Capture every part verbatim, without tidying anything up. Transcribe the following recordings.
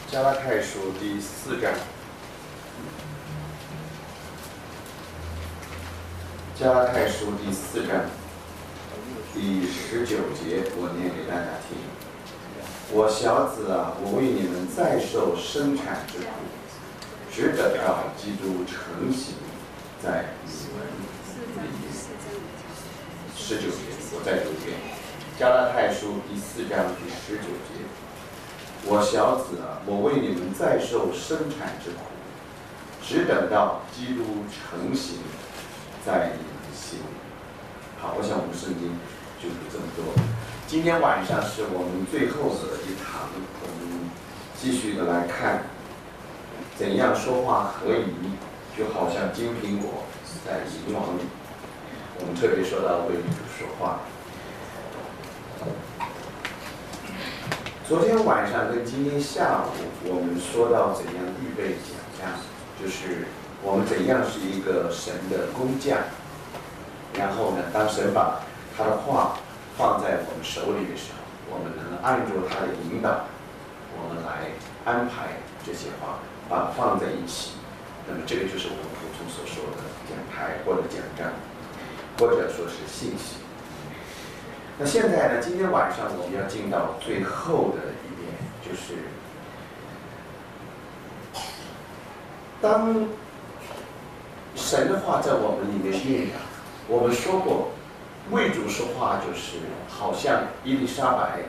加拉太书第四章，加拉太书第四章第十九节，我念给大家听。我小子啊，我为你们再受生产之苦，只等到基督成形在你们里面。十九节，我再读一遍。加拉太书第四章第十九节。我小子啊，我为你们再受生产之苦，只等到基督成形在你们心里。好，我想我们圣经就读这么多。今天晚上是我们最后的一堂，我们继续的来看怎样说话合宜，就好像金苹果在银王里。我们特别说到为主说话。昨天晚上跟今天下午，我们说到怎样预备讲章，就是我们怎样是一个神的工匠。然后呢，当神把他的话放在我们手里的时候，我们能按照他的引导，我们来安排这些话，把它放在一起。那么这个就是我们普通所说的讲台或者讲章，或者说是信息。那现在呢，今天晚上我们要进到最后的一遍，就是当神的话在我们里面酝酿。我们说过，为主说话就是好像伊丽莎白，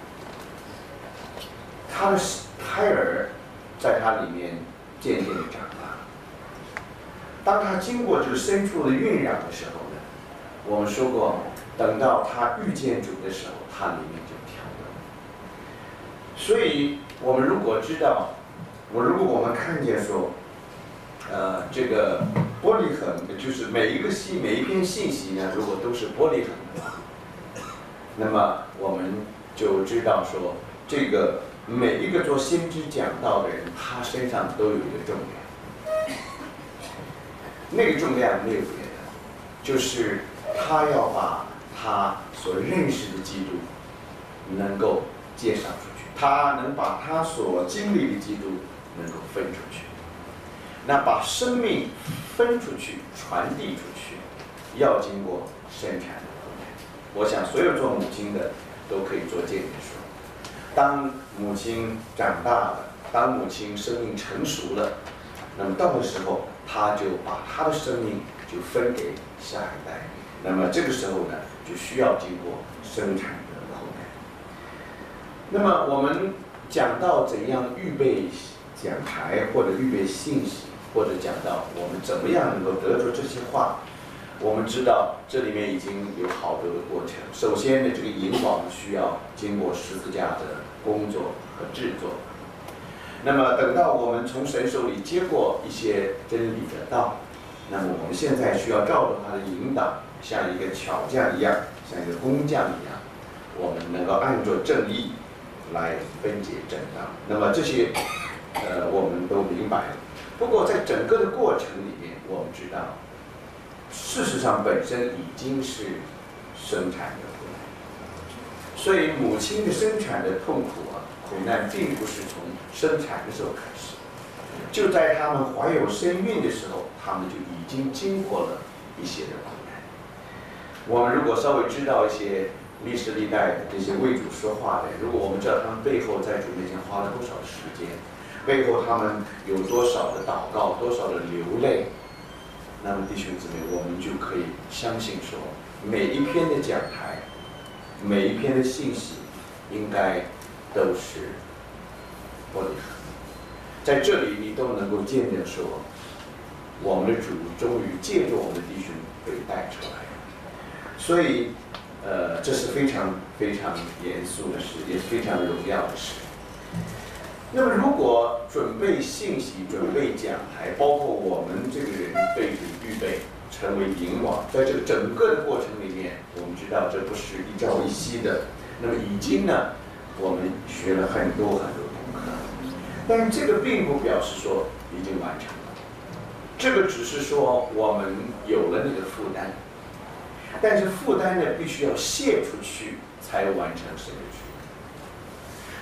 她的胎儿在她里面渐渐的长大。当她经过这个深处的酝酿的时候呢，我们说过，等到她遇见主的时候，她里面就调整。所以，我们如果知道，我如果我们看见说，呃，这个玻璃恒就是每一个信每一篇信息呢，如果都是玻璃恒的话，那么我们就知道说，这个每一个做先知讲道的人，他身上都有一个重量。那个重量没有别的，就是他要把他所认识的基督能够介绍出去，他能把他所经历的基督能够分出去。那把生命分出去、传递出去，要经过生产的过程。我想，所有做母亲的都可以做见证说，当母亲长大了，当母亲生命成熟了，那么到的时候，她就把她的生命就分给下一代。那么这个时候呢，就需要经过生产的后代。那么我们讲到怎样预备讲台，或者预备信息。或者讲到我们怎么样能够得出这些话，我们知道这里面已经有好多的过程。首先呢，这个引网需要经过十字架的工作和制作。那么等到我们从神手里接过一些真理的道，那么我们现在需要照着他的引导，像一个巧匠一样，像一个工匠一样，我们能够按照正义来分解正道。那么这些，呃，我们都明白了。不过，在整个的过程里面，我们知道，事实上本身已经是生产的苦难，所以母亲的生产的痛苦啊、苦难，并不是从生产的时候开始，就在他们怀有身孕的时候，他们就已经经过了一些的苦难。我们如果稍微知道一些历史历代的这些为主说话的人，如果我们知道他们背后在主面前花了多少时间。背后他们有多少的祷告，多少的流泪，那么弟兄姊妹，我们就可以相信说，每一篇的讲台，每一篇的信息，应该都是玻璃恒。在这里，你都能够见证说，我们的主终于借助我们的弟兄被带出来。所以，呃，这是非常非常严肃的事，也是非常荣耀的事。那么，如果准备信息、准备讲台，包括我们这个人对主预备成为引网，在这个整个的过程里面，我们知道这不是一朝一夕的。那么已经呢，我们学了很多很多功课，但这个并不表示说已经完成了，这个只是说我们有了那个负担，但是负担呢，必须要卸出去才完成神的旨意。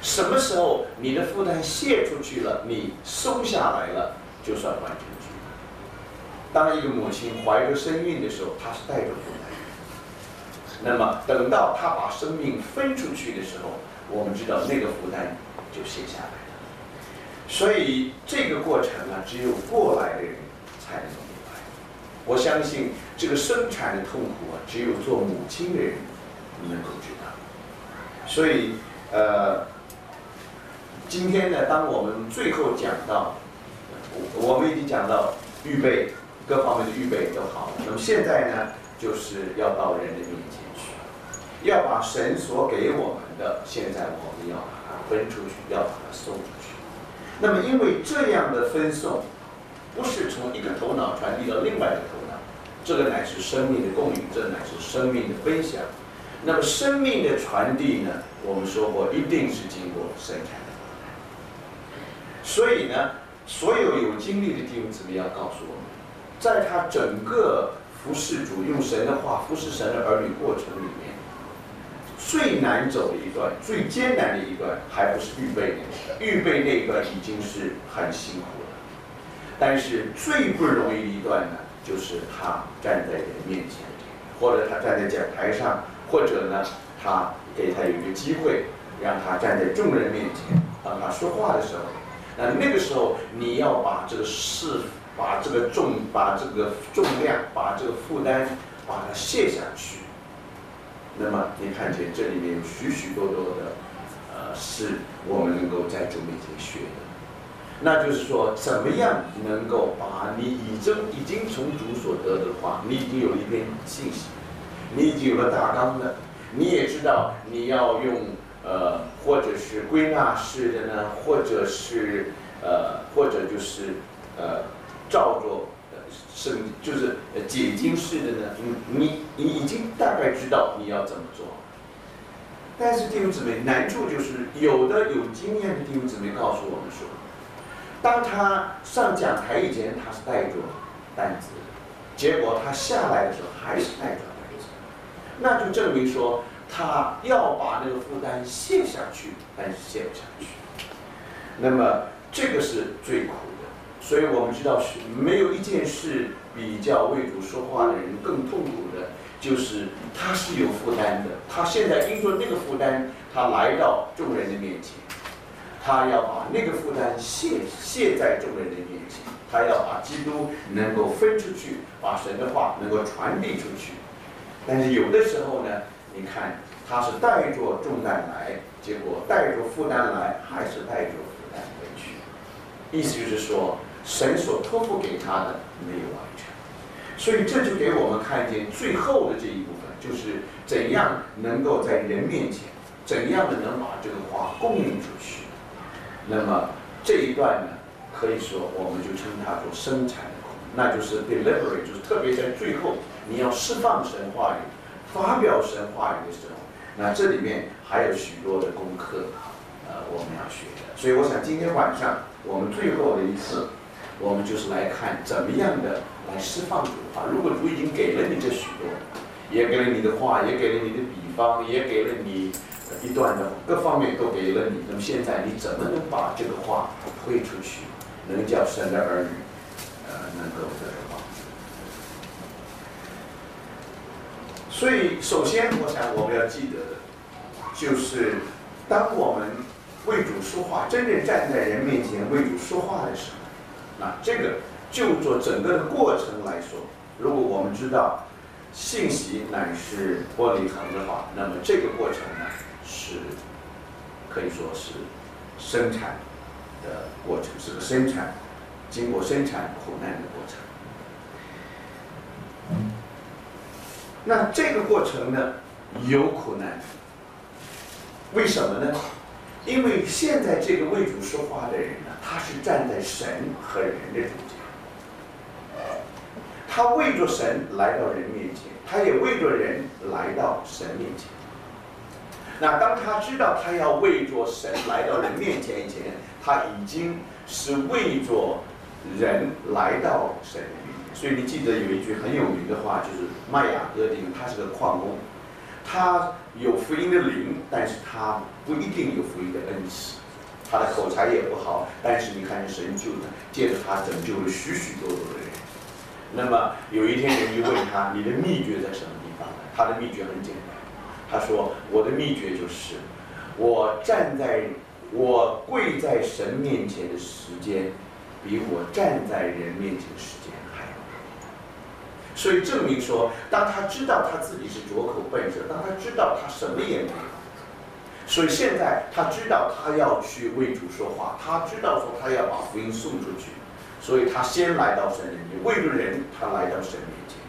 什么时候你的负担卸出去了，你松下来了，就算完成去了。当一个母亲怀着身孕的时候，她是带着负担的。那么等到她把生命分出去的时候，我们知道那个负担就卸下来了。所以这个过程啊，只有过来的人才能够明白。我相信这个生产的痛苦啊，只有做母亲的人能够知道。所以呃，今天呢，当我们最后讲到，我们已经讲到预备各方面的预备都好了。那么现在呢，就是要到人的面前去，要把神所给我们的，现在我们要把它分出去，要把它送出去。那么因为这样的分送，不是从一个头脑传递到另外一个头脑，这个乃是生命的供应，这乃是生命的分享。那么生命的传递呢，我们说过一定是经过生产的。所以呢，所有有经历的弟兄姊妹要告诉我们，在他整个服侍主用神的话服侍神的儿女过程里面，最难走的一段，最艰难的一段，还不是预备那一段，预备那一段已经是很辛苦了。但是最不容易的一段呢，就是他站在人面前，或者他站在讲台上，或者呢，他给他有一个机会，让他站在众人面前，当他说话的时候，那那个时候你要把这个事，把这个重，把这个重量，把这个负担，把它卸下去。那么你看见这里面有许许多多的，呃，是我们能够在主面前学的。那就是说，怎么样能够把你已经已经从主所得的话，你已经有一篇信息，你已经有了大纲了，你也知道你要用呃，或者是归纳式的呢，或者是呃，或者就是呃，照着。是，就是解经式的呢，你你已经大概知道你要怎么做，但是弟兄姊妹，难处就是有的有经验的弟兄姊妹告诉我们说，当他上讲台以前他是带着担子，结果他下来的时候还是带着担子，那就证明说他要把那个负担卸下去，但是卸不下去。那么这个是最苦的。所以我们知道，是没有一件事比较为主说话的人更痛苦的，就是他是有负担的。他现在因着那个负担，他来到众人的面前，他要把那个负担卸卸在众人的面前，他要把基督能够分出去，把神的话能够传递出去。但是有的时候呢，你看他是带着重担来，结果带着负担来，还是带着负担回去。意思就是说，神所托付给他的没有完成，所以这就给我们看见最后的这一部分，就是怎样能够在人面前，怎样的能把这个话供应出去。那么这一段呢，可以说我们就称它做生产的苦，那就是 delivery， 就是特别在最后你要释放神话语、发表神话语的时候，那这里面还有许多的功课，呃，我们要学的。所以我想今天晚上我们最后的一次。我们就是来看怎么样的来释放主的话。如果主已经给了你这许多，也给了你的话，也给了你的比方，也给了你一段的各方面都给了你，那么现在你怎么能把这个话推出去，能叫神的儿女呃能够得到帮助？所以首先我想我们要记得的就是当我们为主说话，真正站在人面前为主说话的时候，那这个就做整个的过程来说，如果我们知道信息乃是玻璃恒的话，那么这个过程呢是可以说是生产的过程，是个生产经过生产苦难的过程。那这个过程呢有苦难，为什么呢？因为现在这个为主说话的人呢，他是站在神和人的中间，他为着神来到人面前，他也为着人来到神面前。那当他知道他要为着神来到人面前以前，他已经是为着人来到神的面前。所以你记得有一句很有名的话，就是麦雅各丁，他是个矿工， 他有福音的灵，但是他不一定有福音的恩赐。他的口才也不好，但是你看见神就借着他拯救了许许多多的人。那么有一天人就问他：“你的秘诀在什么地方呢？”他的秘诀很简单，他说：“我的秘诀就是我站在我跪在神面前的时间，比我站在人面前的时间还要多。”所以证明说，当他知道他自己是拙口笨舌，当他知道他什么也没有，所以现在他知道他要去为主说话，他知道说他要把福音送出去，所以他先来到神的面前，为了人，他来到神面前。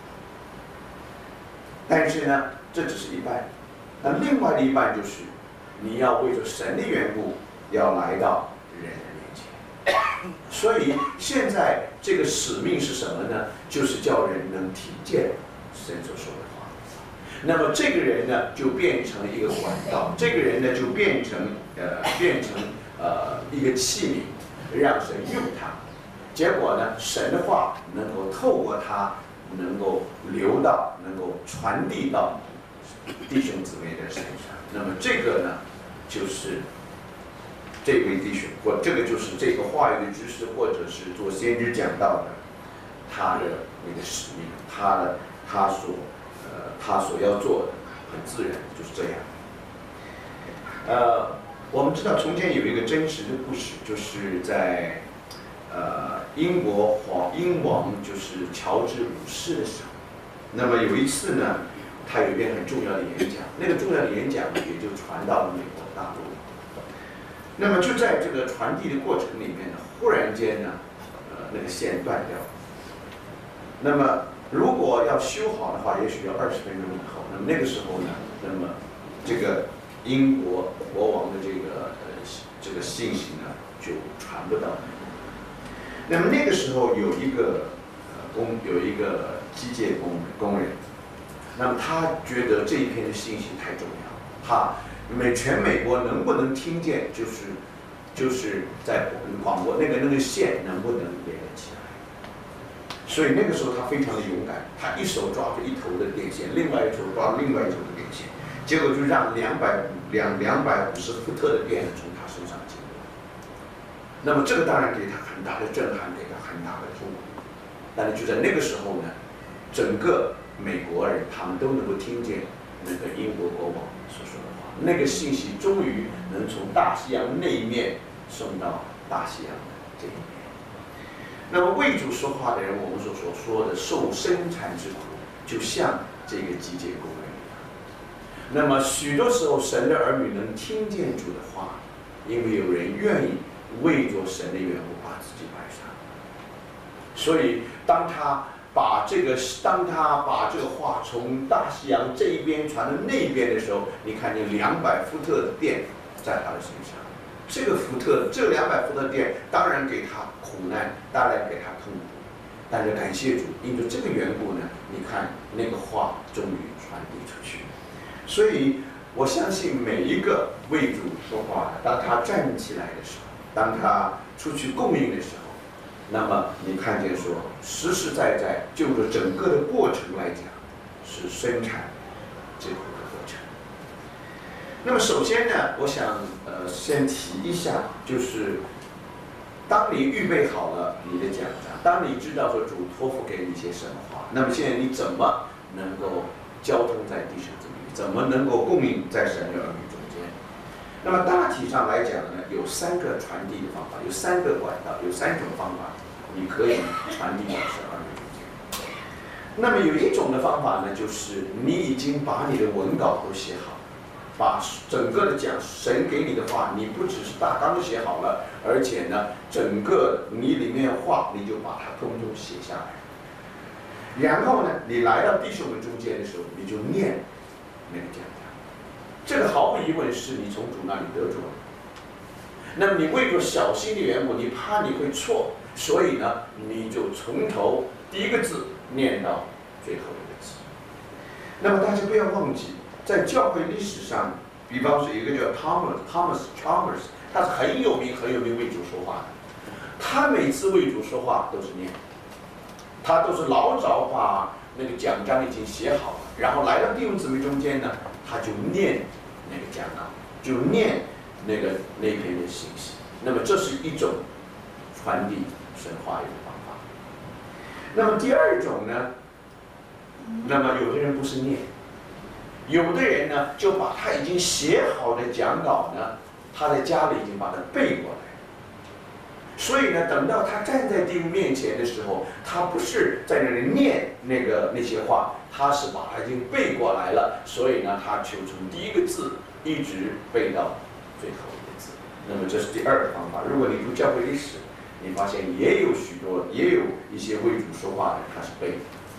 但是呢，这只是一半，那另外的一半就是你要为着神的缘故，要来到人的面前。所以现在这个使命是什么呢？就是叫人能听见神所说的话。那么这个人呢，就变成了一个管道，这个人呢，就变成呃变成呃一个器皿，让神用他。结果呢，神的话能够透过他，能够流到，能够传递到弟兄姊妹的身上。那么这个呢，就是这位弟兄，或这个就是这个话语的知识，或者是做先知讲道的，他的那个使命，他的他所。呃，他所要做的很自然就是这样。呃，我们知道从前有一个真实的故事，就是在呃英国皇英王就是乔治五世的时候，那么有一次呢，他有一篇很重要的演讲，那个重要的演讲也就传到了美国大陆。那么就在这个传递的过程里面呢，忽然间呢，呃，那个线断掉了。那么如果要修好的话，也许要二十分钟以后。那么那个时候呢，那么这个英国国王的这个呃这个信息呢就传不到。那么那个时候有一个呃工有一个机械工工人，那么他觉得这一篇的信息太重要，他美全美国能不能听见，就是就是在广播那个那个线能不能连得起来。所以那个时候他非常的勇敢，他一手抓着一头的电线，另外一手抓另外一头的电线，结果就让两百两两百五十伏特的电从他身上经过。那么这个当然给他很大的震撼，给他很大的痛苦。但是就在那个时候呢，整个美国人他们都能够听见那个英国国王所说的话，那个信息终于能从大西洋那一面送到大西洋的这一面。那么为主说话的人，我们所所说的受生产之苦，就像这个机械工人一样。那么许多时候，神的儿女能听见主的话，因为有人愿意为着神的缘故把自己摆上。所以，当他把这个，当他把这个话从大西洋这一边传到那边的时候，你看见两百伏特的电在他的身上。这个伏特，这两百伏特电当然给他苦难，当然给他痛苦，但是感谢主，因为这个缘故呢，你看那个话终于传递出去。所以我相信每一个为主说话的，当他站起来的时候，当他出去供应的时候，那么你看见说，实实在在就着整个的过程来讲，是生产这个过程。那么首先呢，我想呃先提一下，就是当你预备好了你的讲章，当你知道说主托付给你一些什么话，那么现在你怎么能够交通在弟兄姊妹，怎么能够供应在神的儿女中间？那么大体上来讲呢，有三个传递的方法，有三个管道，有三种方法，你可以传递到神儿女中间。那么有一种的方法呢，就是你已经把你的文稿都写好。把整个的讲神给你的话，你不只是大纲写好了，而且呢，整个你里面话你就把它通通写下来。然后呢，你来到弟兄们中间的时候，你就念那个讲章。这个毫无疑问是你从主那里得着的。那么你为着小心的缘故，你怕你会错，所以呢，你就从头第一个字念到最后一个字。那么大家不要忘记。在教会历史上，比方说一个叫 Thomas Thomas Chalmers， 他是很有名很有名为主说话的。他每次为主说话都是念，他都是老早把那个讲章已经写好了，然后来到弟兄姊妹中间呢，他就念那个讲稿，就念那个那篇的信息。那么这是一种传递神话语的方法。那么第二种呢，那么有的人不是念，有的人呢就把他已经写好的讲稿呢，他在家里已经把它背过来。所以呢，等到他站在弟兄面前的时候，他不是在那里念那个那些话，他是把它已经背过来了。所以呢，他就从第一个字一直背到最后一个字。那么这是第二个方法。如果你读教会历史，你发现也有许多，也有一些为主说话的，他是背的。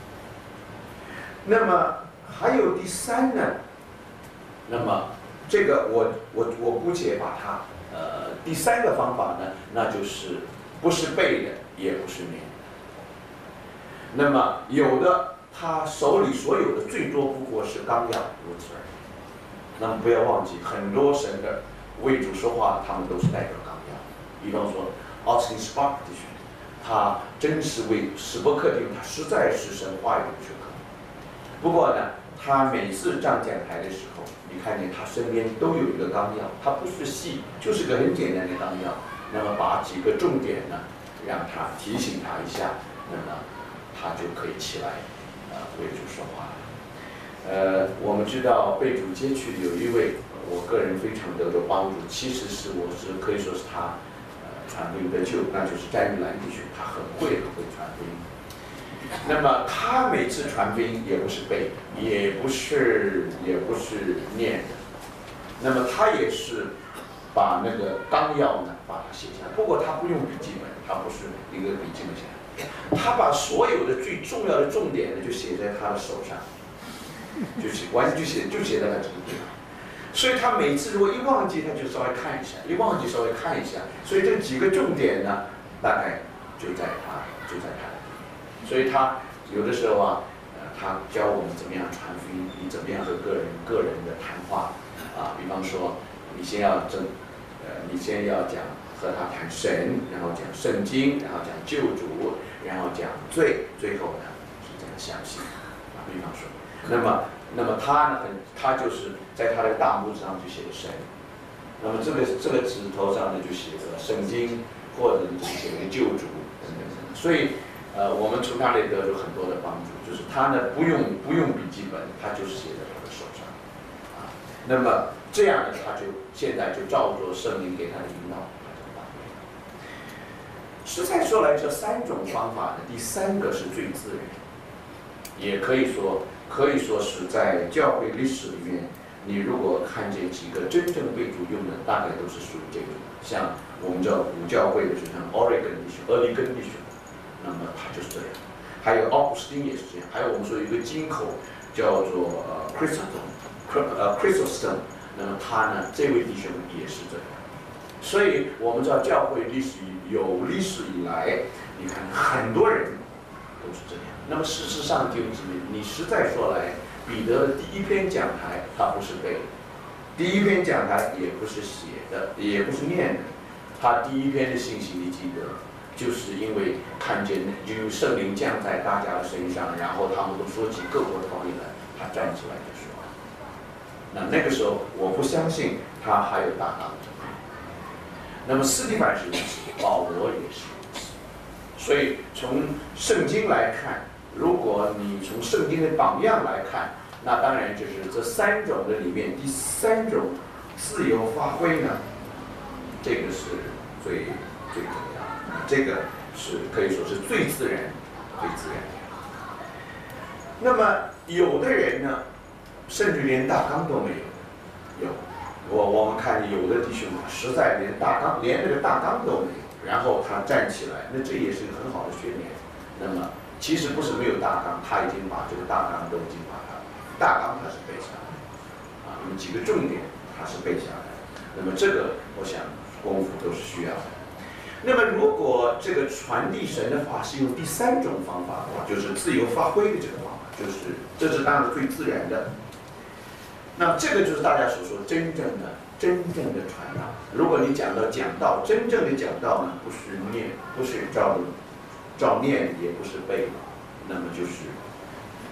那么还有第三呢？那么这个我我我姑且把它。呃，第三个方法呢，那就是不是背的，也不是念的。那么有的他手里所有的最多不过是纲要，如此而已。那么不要忘记，很多神的为主说话，他们都是带着纲要。比方说 Austin Spark 弟兄，他真是为史伯克弟兄，他实在是神话语的学科。不过呢，他每次上讲台的时候，你看见他身边都有一个纲要，他不是细，就是个很简单的纲要。那么把几个重点呢，让他提醒他一下，那么他就可以起来，呃，为主说话了。呃，我们知道被主接去有一位，我个人非常得到帮助，其实是我是可以说是他，呃，传福音得救，那就是詹玉兰弟兄，他很会很会传福音。那么他每次传福音也不是背，也不是也不是念的，那么他也是把那个纲要呢把它写下来。不过他不用笔记本，他不是一个笔记本写来，他把所有的最重要的重点呢就写在他的手上，就写完全就写就写在他这个地方。所以他每次如果一忘记，他就稍微看一下，一忘记稍微看一下。所以这几个重点呢，大概就在他就在他。所以他有的时候啊，呃，他教我们怎么样传福音，你怎么样和个人个人的谈话啊。比方说，你先要正，呃，你先要讲和他谈神，然后讲圣经，然后讲救主，然后讲罪，最后呢是讲相信啊。比方说，那么那么他呢，他就是在他的大拇指上就写神，那么这个这个指头上呢就写着圣经，或者就写个救主等等等等。所以。呃，我们从他那里得到很多的帮助，就是他呢不用不用笔记本，他就是写在他的手上，啊，那么这样呢，他就现在就照着圣灵给他的引导，他就发挥了。实在说来，这三种方法呢，第三个是最自然，也可以说可以说是在教会历史里面，你如果看见几个真正被主用的，大概都是属于这种，像我们叫古教会的，就像 Origen 弟兄、俄利根弟兄。那么他就是这样，还有奥古斯丁也是这样，还有我们说有一个金口叫做呃 Chrysostom， 呃 Chrysostom， 那么他呢这位弟兄也是这样，所以我们知道教会历史有历史以来，你看很多人都是这样。那么事实上弟兄姊妹，你实在说来，彼得的第一篇讲台他不是背的，第一篇讲台也不是写的，也不是念的，他第一篇的信息你记得。就是因为看见有圣灵降在大家的身上，然后他们都说起各国的方言来，他站起来就说。那那个时候，我不相信他还有大纲。那么斯蒂凡是如此，保罗也是如此。所以从圣经来看，如果你从圣经的榜样来看，那当然就是这三种的里面，第三种自由发挥呢，这个是最最重要的。这个是可以说是最自然、最自然的。那么有的人呢，甚至连大纲都没有。有，我我们看有的弟兄实在连大纲、连那个大纲都没有，然后他站起来，那这也是一个很好的训练。那么其实不是没有大纲，他已经把这个大纲都已经把它大纲他是背下来的啊，那么几个重点他是背下来的。那么这个我想功夫都是需要的。那么，如果这个传递神的话是用第三种方法的话，就是自由发挥的这个方法，就是这是当然最自然的。那这个就是大家所说真正的、真正的传道。如果你讲到讲道，真正的讲道呢，不是念，不是照照念，也不是背，那么就是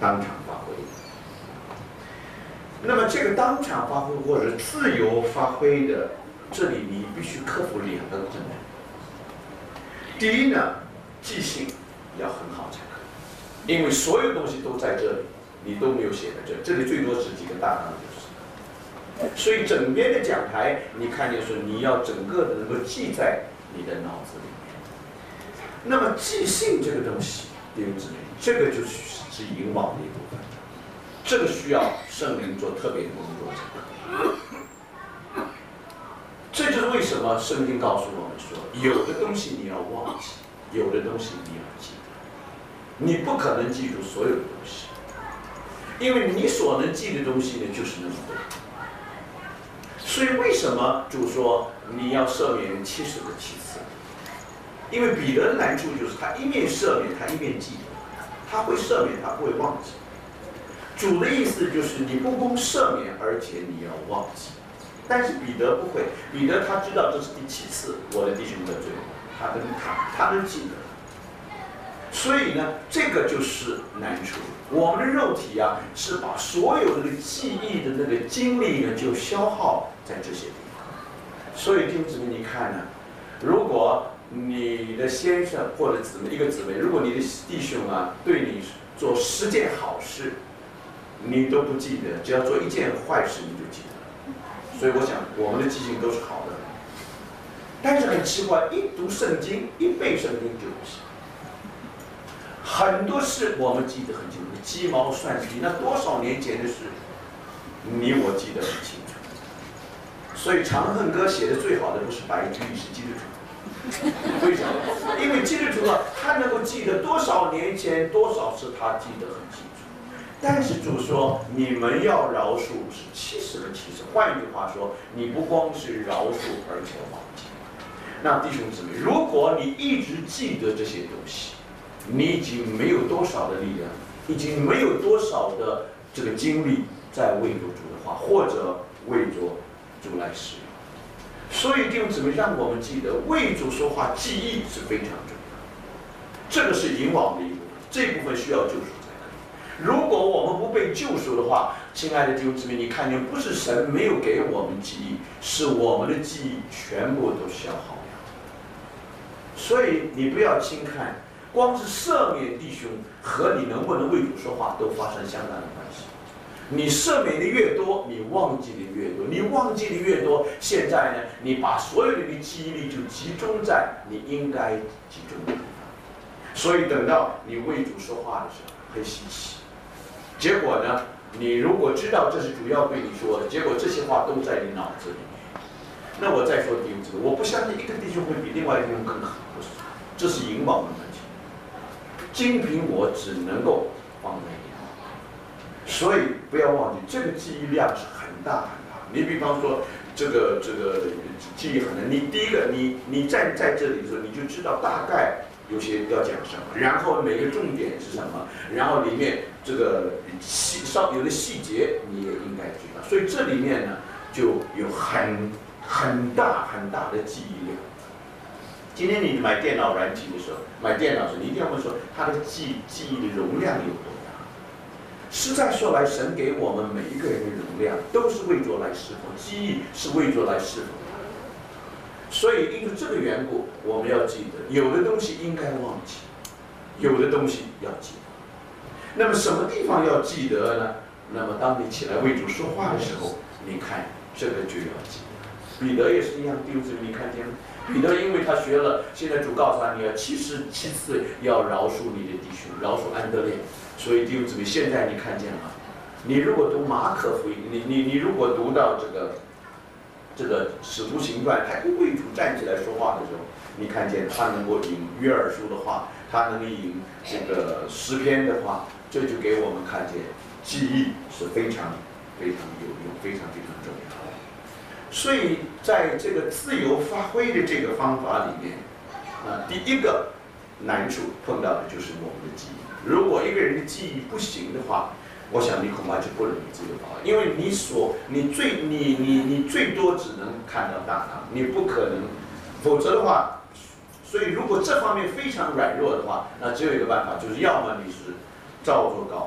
当场发挥。那么这个当场发挥或者自由发挥的，这里你必须克服两个困难。第一呢，记性要很好才可以，因为所有东西都在这里，你都没有写在这里，这里最多是几个大纲就是。所以整边的讲台，你看见说你要整个的能够记在你的脑子里面。那么记性这个东西，弟兄姊妹，这个就是是引网的一部分。这个需要圣灵做特别的工作才可以。这就是为什么圣经告诉我们说，有的东西你要忘记，有的东西你要记得。你不可能记住所有的东西，因为你所能记的东西呢，就是那么多。所以为什么主说你要赦免七十个七次？因为彼得的难处就是他一面赦免，他一面记得，他会赦免，他不会忘记。主的意思就是你不光赦免，而且你要忘记。但是彼得不会，彼得他知道这是第七次我的弟兄得罪我，他能他他能记得。所以呢，这个就是难处。我们的肉体啊，是把所有的记忆的那个精力呢，就消耗在这些地方。所以弟兄姊妹，你看呢，如果你的先生或者姊妹一个姊妹，如果你的弟兄啊对你做十件好事，你都不记得，只要做一件坏事你就记得。所以我想，我们的记性都是好的。但是很奇怪，一读圣经，一背圣经就不行。很多事我们记得很清楚，鸡毛蒜皮，那多少年前的事，你我记得很清楚。所以《长恨歌》写的最好的不是白居易，是基督徒。为什么？因为基督徒啊，他能够记得多少年前多少事，他记得很清楚。但是主说，你们要饶恕是七十个七十。换一句话说，你不光是饶恕，而且忘记。那弟兄姊妹，如果你一直记得这些东西，你已经没有多少的力量，已经没有多少的这个精力在为着主的话，或者为着主来使用。所以弟兄姊妹，让我们记得为主说话，记忆是非常重要。这个是引网的一部分，这部分需要救赎才可以。如果我们不被救赎的话，亲爱的弟兄姊妹，你看见不是神没有给我们记忆，是我们的记忆全部都消耗了。所以你不要轻看。光是赦免弟兄和你能不能为主说话都发生相当的关系。你赦免的越多，你忘记的越多，你忘记的越多，现在呢，你把所有的记忆力就集中在你应该集中的地方。所以等到你为主说话的时候，很稀奇。结果呢，你如果知道这是主要对你说的，结果这些话都在你脑子里面。那我再说弟兄姊妹，我不相信一个弟兄会比另外一个弟兄更好，不是，这是引网的问题。精凭我只能够放在眼里，所以不要忘记，这个记忆量是很大很大。你比方说，这个这个记忆很难，你第一个，你你站在这里的时候，你就知道大概有些要讲什么，然后每个重点是什么，然后里面这个细稍有的细节你也应该知道。所以这里面呢，就有很很大很大的记忆量。今天你买电脑软体的时候，买电脑时你一定要问说它的记记忆的容量有多大。实在说来，神给我们每一个人的容量都是为着来侍奉，记忆是为着来侍奉的。所以因为这个缘故，我们要记得，有的东西应该忘记，有的东西要记得。那么什么地方要记得呢？那么当你起来为主说话的时候，你看这个就要记得。彼得也是一样，弟兄姊妹，你看见吗？彼得因为他学了，现在主告诉他，你要七十七次要饶恕你的弟兄，饶恕安德烈。所以弟兄姊妹，现在你看见了，你如果读马可福音，你你你如果读到这个这个使徒行传，他一为主站起来说话的时候，你看见他能够引约珥书的话，他能够引这个诗篇的话，这就给我们看见记忆是非常非常有用，非常非常重要。所以在这个自由发挥的这个方法里面，啊，第一个难处碰到的就是我们的记忆。如果一个人的记忆不行的话，我想你恐怕就不容易自由发挥，因为你所你最你你你最多只能看到大纲，你不可能，否则的话，所以如果这方面非常软弱的话，那只有一个办法，就是要么你是照做稿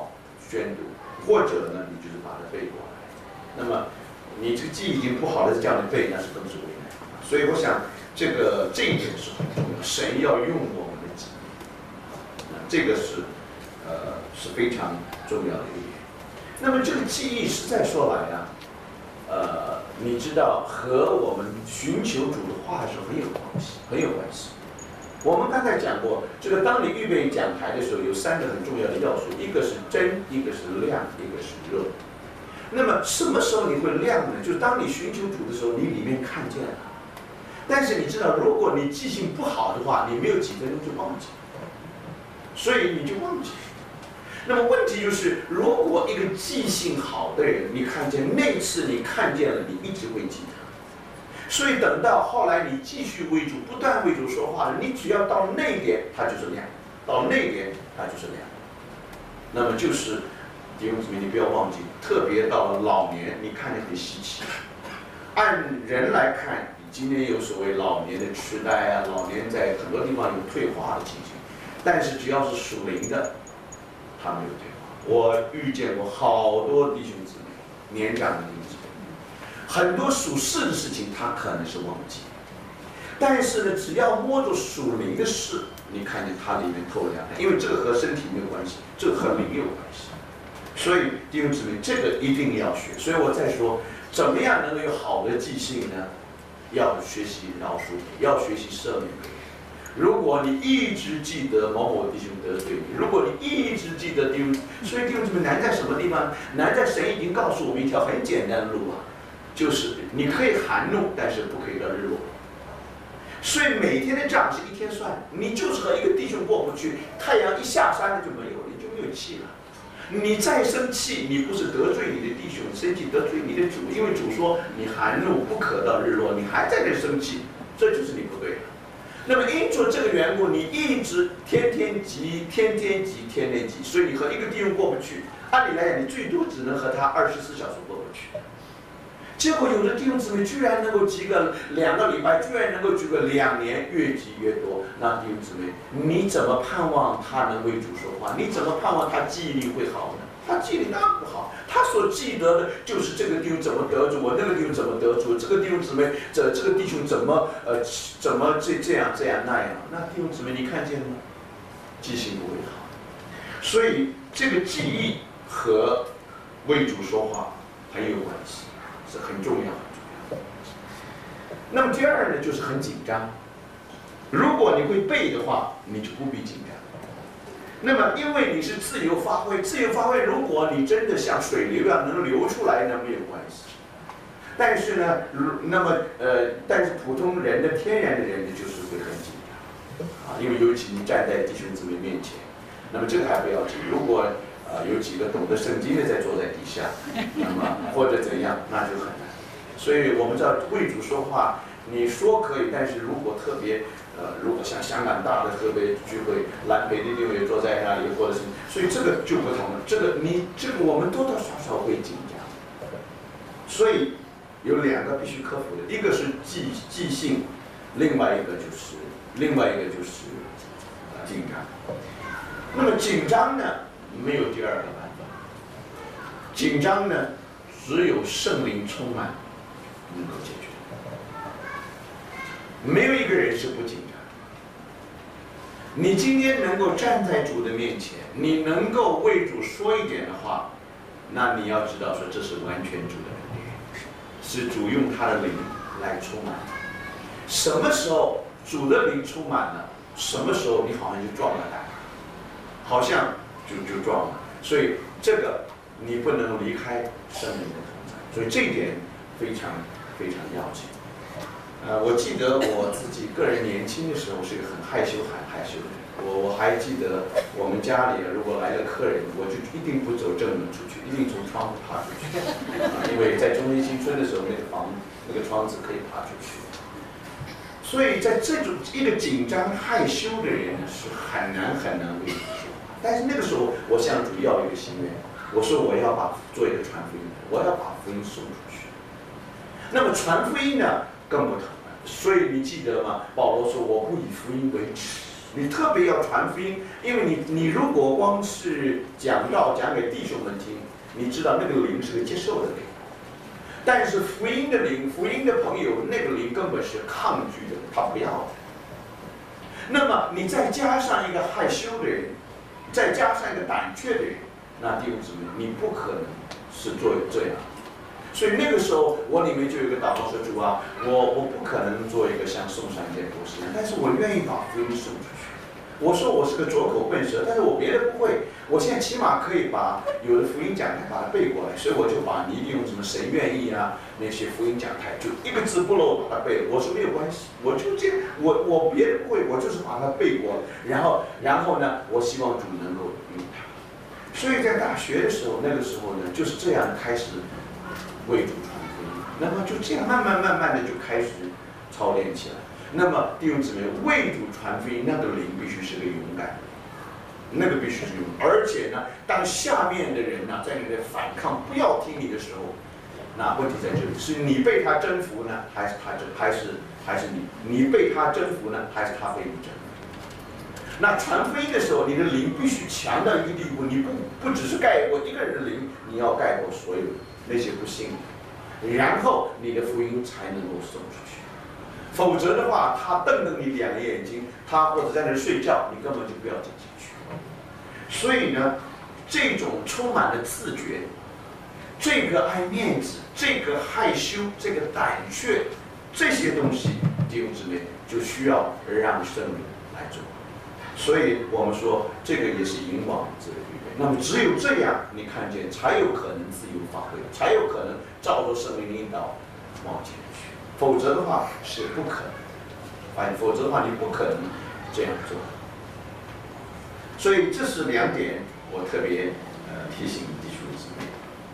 宣读，或者呢，你就是把它背过来。那么你这个记忆已经不好了，叫你背，那是更是为难。所以我想，这个这一点是很重要，神要用我们的记忆，那这个是呃是非常重要的一点。那么这个记忆实在说来啊，呃，你知道和我们寻求主的话是很有关系，很有关系。我们刚才讲过，这个当你预备讲台的时候，有三个很重要的要素，一个是真，一个是亮，一个是热。那么什么时候你会亮呢？就是当你寻求主的时候，你里面看见了。但是你知道，如果你记性不好的话，你没有几分钟就忘记了，所以你就忘记了。那么问题就是，如果一个记性好的人，你看见那次你看见了，你一直会记得。所以等到后来你继续为主，不断为主说话了，你只要到那一点，它就是亮；到那一点，它就是亮。那么就是弟兄姊妹，你不要忘记，特别到了老年，你看着很稀奇。按人来看，今天有所谓老年的痴呆啊，老年在很多地方有退化的情形，但是只要是属灵的，他没有退化。我遇见过好多弟兄姊妹，年长的弟兄姊妹。很多属世的事情，他可能是忘记，但是呢，只要摸着属灵的事，你看见它里面透亮，因为这个和身体没有关系，这个和灵有关系。所以弟兄姊妹，这个一定要学。所以我在说，怎么样能够有好的记性呢？要学习饶恕，要学习赦免别人。如果你一直记得某某弟兄得罪你，如果你一直记得弟兄，所以弟兄姊妹难在什么地方？难在神已经告诉我们一条很简单的路啊。就是你可以含怒，但是不可以到日落。所以每天的账是一天算，你就是和一个弟兄过不去，太阳一下山了就没有，你就没有气了。你再生气，你不是得罪你的弟兄，生气得罪你的主，因为主说你含怒不可到日落，你还在这生气，这就是你不对了。那么因着这个缘故，你一直天天急，天天急，天天急，所以你和一个弟兄过不去。按理来讲，你最多只能和他二十四小时过不去。结果有的弟兄姊妹居然能够急个两个礼拜，居然能够举个两年，越急越多。那弟兄姊妹，你怎么盼望他能为主说话？你怎么盼望他记忆力会好呢？他记忆力当然不好，他所记得的就是这个弟兄怎么得罪我，那个弟兄怎么得罪我，这个弟兄姊妹，这这个弟兄怎么呃怎么这这样这样那样？那弟兄姊妹，你看见了吗？记性不会好，所以这个记忆和为主说话很有关系。是很重要很重要。那么第二呢，就是很紧张。如果你会背的话，你就不必紧张。那么因为你是自由发挥，自由发挥，如果你真的像水流一样能流出来，那没有关系。但是呢，那么呃，但是普通人的天然的人呢，就是会很紧张啊，因为尤其你站在弟兄姊妹面前，那么这个还不要紧。如果啊、呃，有几个懂得圣经的在坐在底下，那么或者怎样，那就很难。所以我们知道为主说话，你说可以，但是如果特别呃，如果像香港大的河北聚会，南北的地位坐在那里，或者是，所以这个就不同了。这个你这个我们多多少少会紧张。所以有两个必须克服的，一个是记记性，另外一个就是另外一个就是呃紧张。那么紧张呢？没有第二个办法。紧张呢，只有圣灵充满能够解决。没有一个人是不紧张。你今天能够站在主的面前，你能够为主说一点的话，那你要知道说这是完全主的能力，是主用他的灵来充满。什么时候主的灵充满了，什么时候你好像就撞了他，好像就就撞了。所以这个你不能离开圣灵的同在，所以这一点非常非常要紧。呃，我记得我自己个人年轻的时候是一个很害羞、很害羞的人。我我还记得我们家里如果来了客人，我就一定不走正门出去，一定从窗户爬出去，啊，因为在中间新村的时候，那个房那个窗子可以爬出去。所以在这种一个紧张害羞的人呢，是很难很难为主说话。但是那个时候，我向主要一个心愿，我说我要把做一个传福音的，我要把福音送出去。那么传福音呢，更不同了。所以你记得吗？保罗说：“我不以福音为耻， 你特别要传福音，因为你你如果光是讲道讲给弟兄们听，你知道那个灵是个接受的灵，但是福音的灵，福音的朋友，那个灵根本是抗拒的，他不要的。那么你再加上一个害羞的人，再加上一个胆怯的人，那弟兄姊妹，你不可能是做这样。所以那个时候，我里面就有一个祷告说：主啊，我我不可能做一个像宋山这博士一样，但是我愿意把福音送出去。我说我是个拙口笨舌，但是我别的不会，我现在起码可以把有的福音讲台把它背过来，所以我就把你利用什么神愿意啊那些福音讲台，就一个字不漏把它背了。我说没有关系，我就这我我别的不会，我就是把它背过来，然后然后呢，我希望主能够用它。所以在大学的时候，那个时候呢，就是这样开始为主传福音，那么就这样慢慢慢慢的就开始操练起来。那么弟兄姊妹，为主传福音，那个灵必须是个勇敢的，那个必须是勇敢。而且呢，当下面的人呢在你的反抗不要听你的时候，那问题在这里：是你被他征服呢，还是他征，还是还是你你被他征服呢，还是他被你征服？那传福音的时候，你的灵必须强到一个地步，你不不只是盖过一个人的灵，你要盖过所有那些不信的，然后你的福音才能够送出去。否则的话，他瞪着你两个眼睛，他或者在那儿睡觉，你根本就不要进去。所以呢，这种充满了自觉，这个爱面子，这个害羞，这个胆怯，这些东西，弟兄姊妹就需要让圣灵来做。所以我们说，这个也是引网子的预备。那么只有这样，你看见才有可能自由发挥，才有可能照着圣灵引导往前去。否则的话是不可能，哎，否则的话你不可能这样做。所以这是两点，我特别呃提醒弟兄姊妹。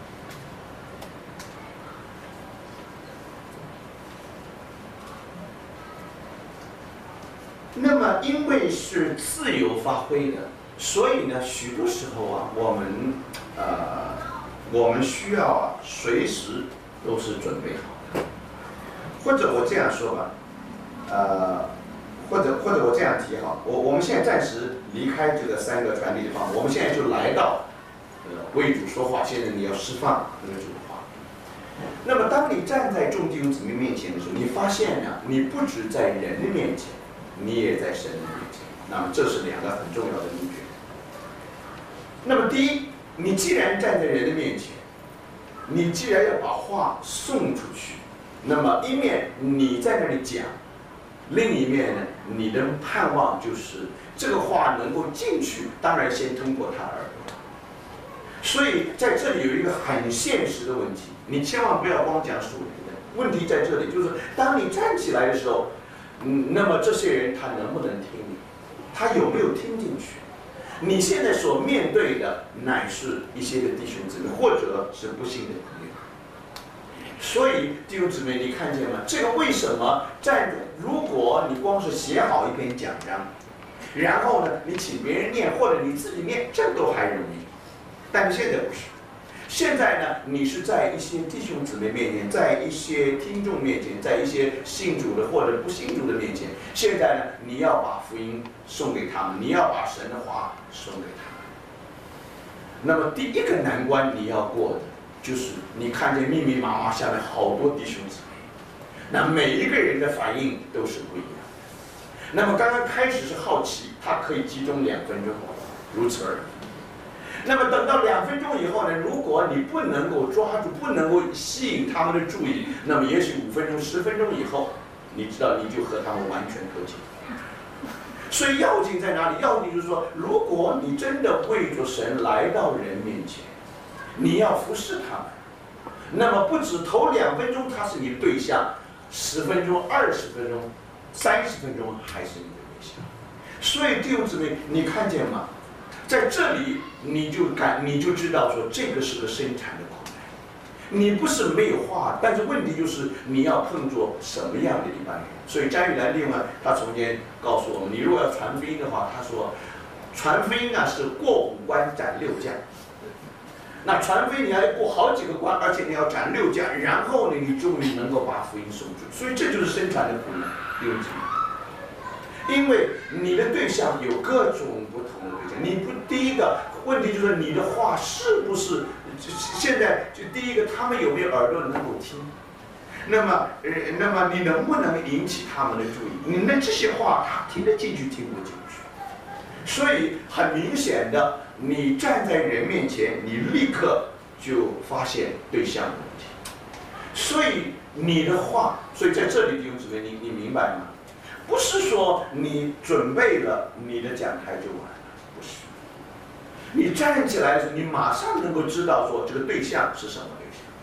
那么因为是自由发挥的，所以呢，许多时候啊，我们呃我们需要啊随时都是准备好。或者我这样说吧，呃，或者或者我这样提好，我我们现在暂时离开这个三个传递的方法，我们现在就来到，呃，为主说话。现在你要释放这个主的话。那么当你站在众弟兄姊妹面前的时候，你发现呢，你不只在人的面前，你也在神的面前。那么这是两个很重要的秘诀。那么第一，你既然站在人的面前，你既然要把话送出去。那么一面你在那里讲，另一面呢，你的盼望就是这个话能够进去，当然先通过他耳朵。所以在这里有一个很现实的问题，你千万不要光讲属灵的。问题在这里，就是当你站起来的时候，嗯，那么这些人他能不能听你？他有没有听进去？你现在所面对的乃是一些的弟兄姊妹，或者是不信的朋友。所以弟兄姊妹，你看见吗？这个为什么站？如果你光是写好一篇讲章，然后呢，你请别人念，或者你自己念，这都还容易。但是现在不是。现在呢，你是在一些弟兄姊妹面前，在一些听众面前，在一些信主的或者不信主的面前，现在呢，你要把福音送给他们，你要把神的话送给他们。那么第一个难关你要过的，就是你看见密密麻麻下面好多弟兄姊妹，那每一个人的反应都是不一样的。那么刚刚开始是好奇，他可以集中两分钟，如此而已。那么等到两分钟以后呢，如果你不能够抓住，不能够吸引他们的注意，那么也许五分钟、十分钟以后，你知道你就和他们完全脱节。所以要紧在哪里？要紧就是说，如果你真的为着神来到人面前，你要服侍他们，那么不止头两分钟他是你的对象，十分钟、二十分钟、三十分钟还是你的对象。所以弟兄姊妹，你看见吗？在这里你就感你就知道说，这个是个生产的苦难。你不是没有话，但是问题就是你要碰着什么样的一般人。所以詹玉兰另外他从前告诉我们，你如果要传福音的话，他说传福音啊是过五关斩六将。那传福音你要过好几个关，而且你要斩六将，然后呢你终于能够把福音送出。所以这就是生产的苦难，弟兄姊妹。因为你的对象有各种不同的对象。你不，第一个问题就是你的话是不是现在就第一个，他们有没有耳朵能够听？那么，呃，那么你能不能引起他们的注意？你们这些话他听得进去，听不进去？所以很明显的，你站在人面前，你立刻就发现对象的问题。所以你的话，所以在这里弟兄姊妹，你你明白吗？不是说你准备了你的讲台就完了，不是。你站起来的时候，你马上能够知道说这个对象是什么对象。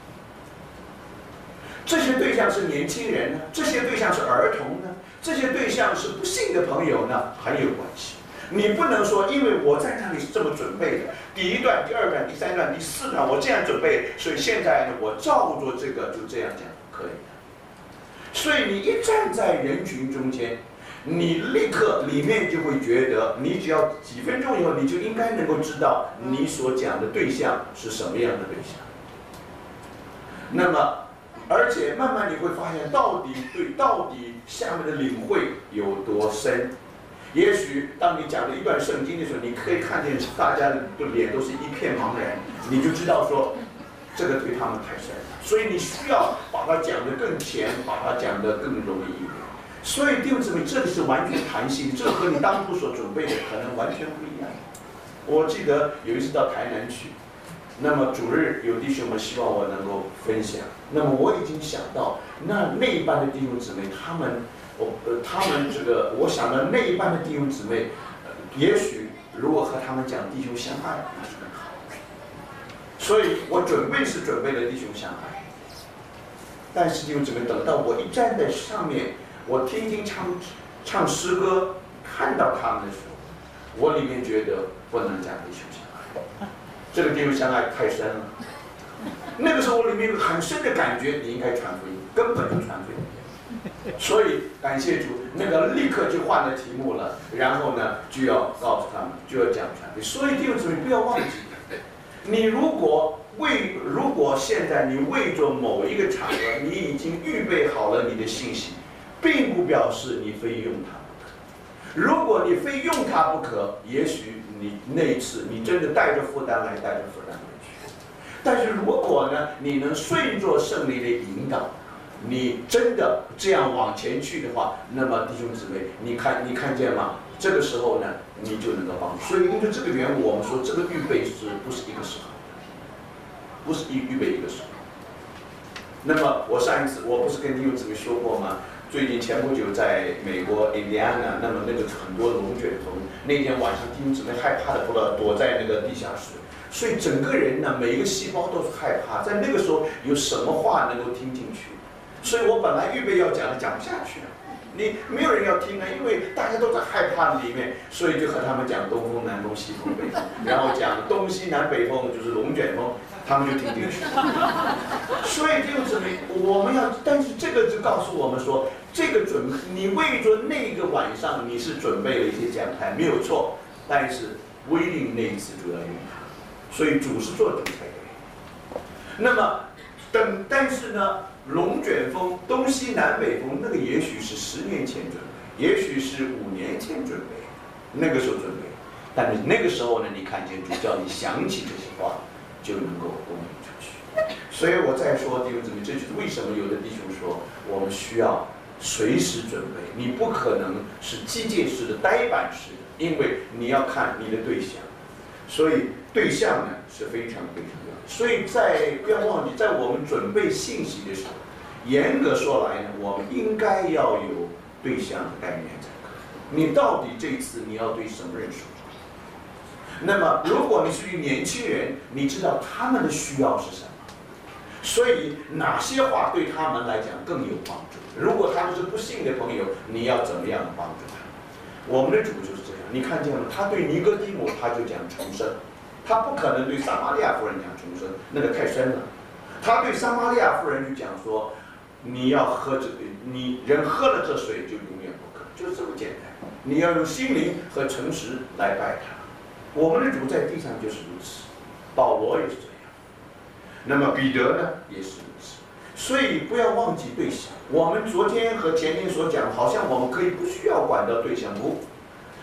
这些对象是年轻人呢，这些对象是儿童呢，这些对象是不幸的朋友呢，很有关系。你不能说，因为我在那里是这么准备的，第一段、第二段、第三段、第四段，我这样准备，所以现在呢，我照着这个就这样讲，可以的。所以你一站在人群中间，你立刻里面就会觉得，你只要几分钟以后，你就应该能够知道你所讲的对象是什么样的对象。那么，而且慢慢你会发现，到底对到底下面的领会有多深。也许当你讲了一段圣经的时候，你可以看见大家的脸都是一片茫然，你就知道说，这个对他们太深了。所以你需要把它讲得更浅，把它讲得更容易一点。所以弟兄姊妹，这里是完全弹性，这和你当初所准备的可能完全不一样。我记得有一次到台南去，那么主日有弟兄们希望我能够分享，那么我已经想到，那那一班的弟兄姊妹，他们，我呃，他们这个，我想到那一班的弟兄姊妹，呃，也许如果和他们讲弟兄相爱，那是更好。所以我准备是准备了弟兄相爱，但是弟兄姊妹，等到我一站在上面，我听听唱唱诗歌，看到他们的时候，我里面觉得不能讲弟兄相爱，这个弟兄相爱太深了。那个时候我里面有个很深的感觉，你应该传福音，根本就传福音。所以感谢主，那个立刻就换了题目了，然后呢就要告诉他们，就要讲传福音。所以弟兄姊妹不要忘记，你如果为如果现在你为着某一个场合，你已经预备好了你的信息，并不表示你非用它不可。如果你非用它不可，也许你那一次你真的带着负担来，带着负担回去。但是如果呢，你能顺着圣灵的引导，你真的这样往前去的话，那么弟兄姊妹，你看你看见吗？这个时候呢，你就能够帮助。所以因为这个缘故，我们说这个预备是不是一个时候，不是一预备一个时候。那么我上一次我不是跟弟兄姊妹说过吗？最近前不久在美国印第安纳，那么那个很多龙卷风，那天晚上弟兄姊妹害怕的不了，躲在那个地下室，所以整个人呢，每一个细胞都是害怕。在那个时候有什么话能够听进去？所以我本来预备要讲的讲不下去了，你没有人要听啊，因为大家都在害怕里面，所以就和他们讲东风、南风、西风、北风，然后讲东西南北风就是龙卷风，他们就听进去。所以弟兄姊妹，我们要，但是这个就告诉我们说，这个准你为着那个晚上你是准备了一些讲台，没有错，但是不一定那一次就要用它，所以主是做主才对。那么等，但是呢？龙卷风、东西南北风，那个也许是十年前准备，也许是五年前准备，那个时候准备。但是那个时候呢，你看见主叫你想起这些话，就能够供应出去。所以我再说弟兄姊妹，这就是为什么有的弟兄说，我们需要随时准备，你不可能是机械式的、呆板式的，因为你要看你的对象。所以对象呢是非常非常重要的。所以在不要忘记，在我们准备信息的时候，严格说来呢，我们应该要有对象的概念才可以。你到底这次你要对什么人说？那么如果你是于年轻人，你知道他们的需要是什么，所以哪些话对他们来讲更有帮助？如果他们是不幸的朋友，你要怎么样帮助他？我们的主就是这样，你看见了，他对尼哥底母他就讲重生，他不可能对撒玛利亚妇人讲重生，那个太深了。他对撒玛利亚妇人就讲说，你要喝这，你人喝了这水就永远不渴，就是这么简单。你要用心灵和诚实来拜他。我们的主在地上就是如此，保罗也是这样，那么彼得呢也是如此。所以不要忘记对象。我们昨天和前天所讲，好像我们可以不需要管到对象，不，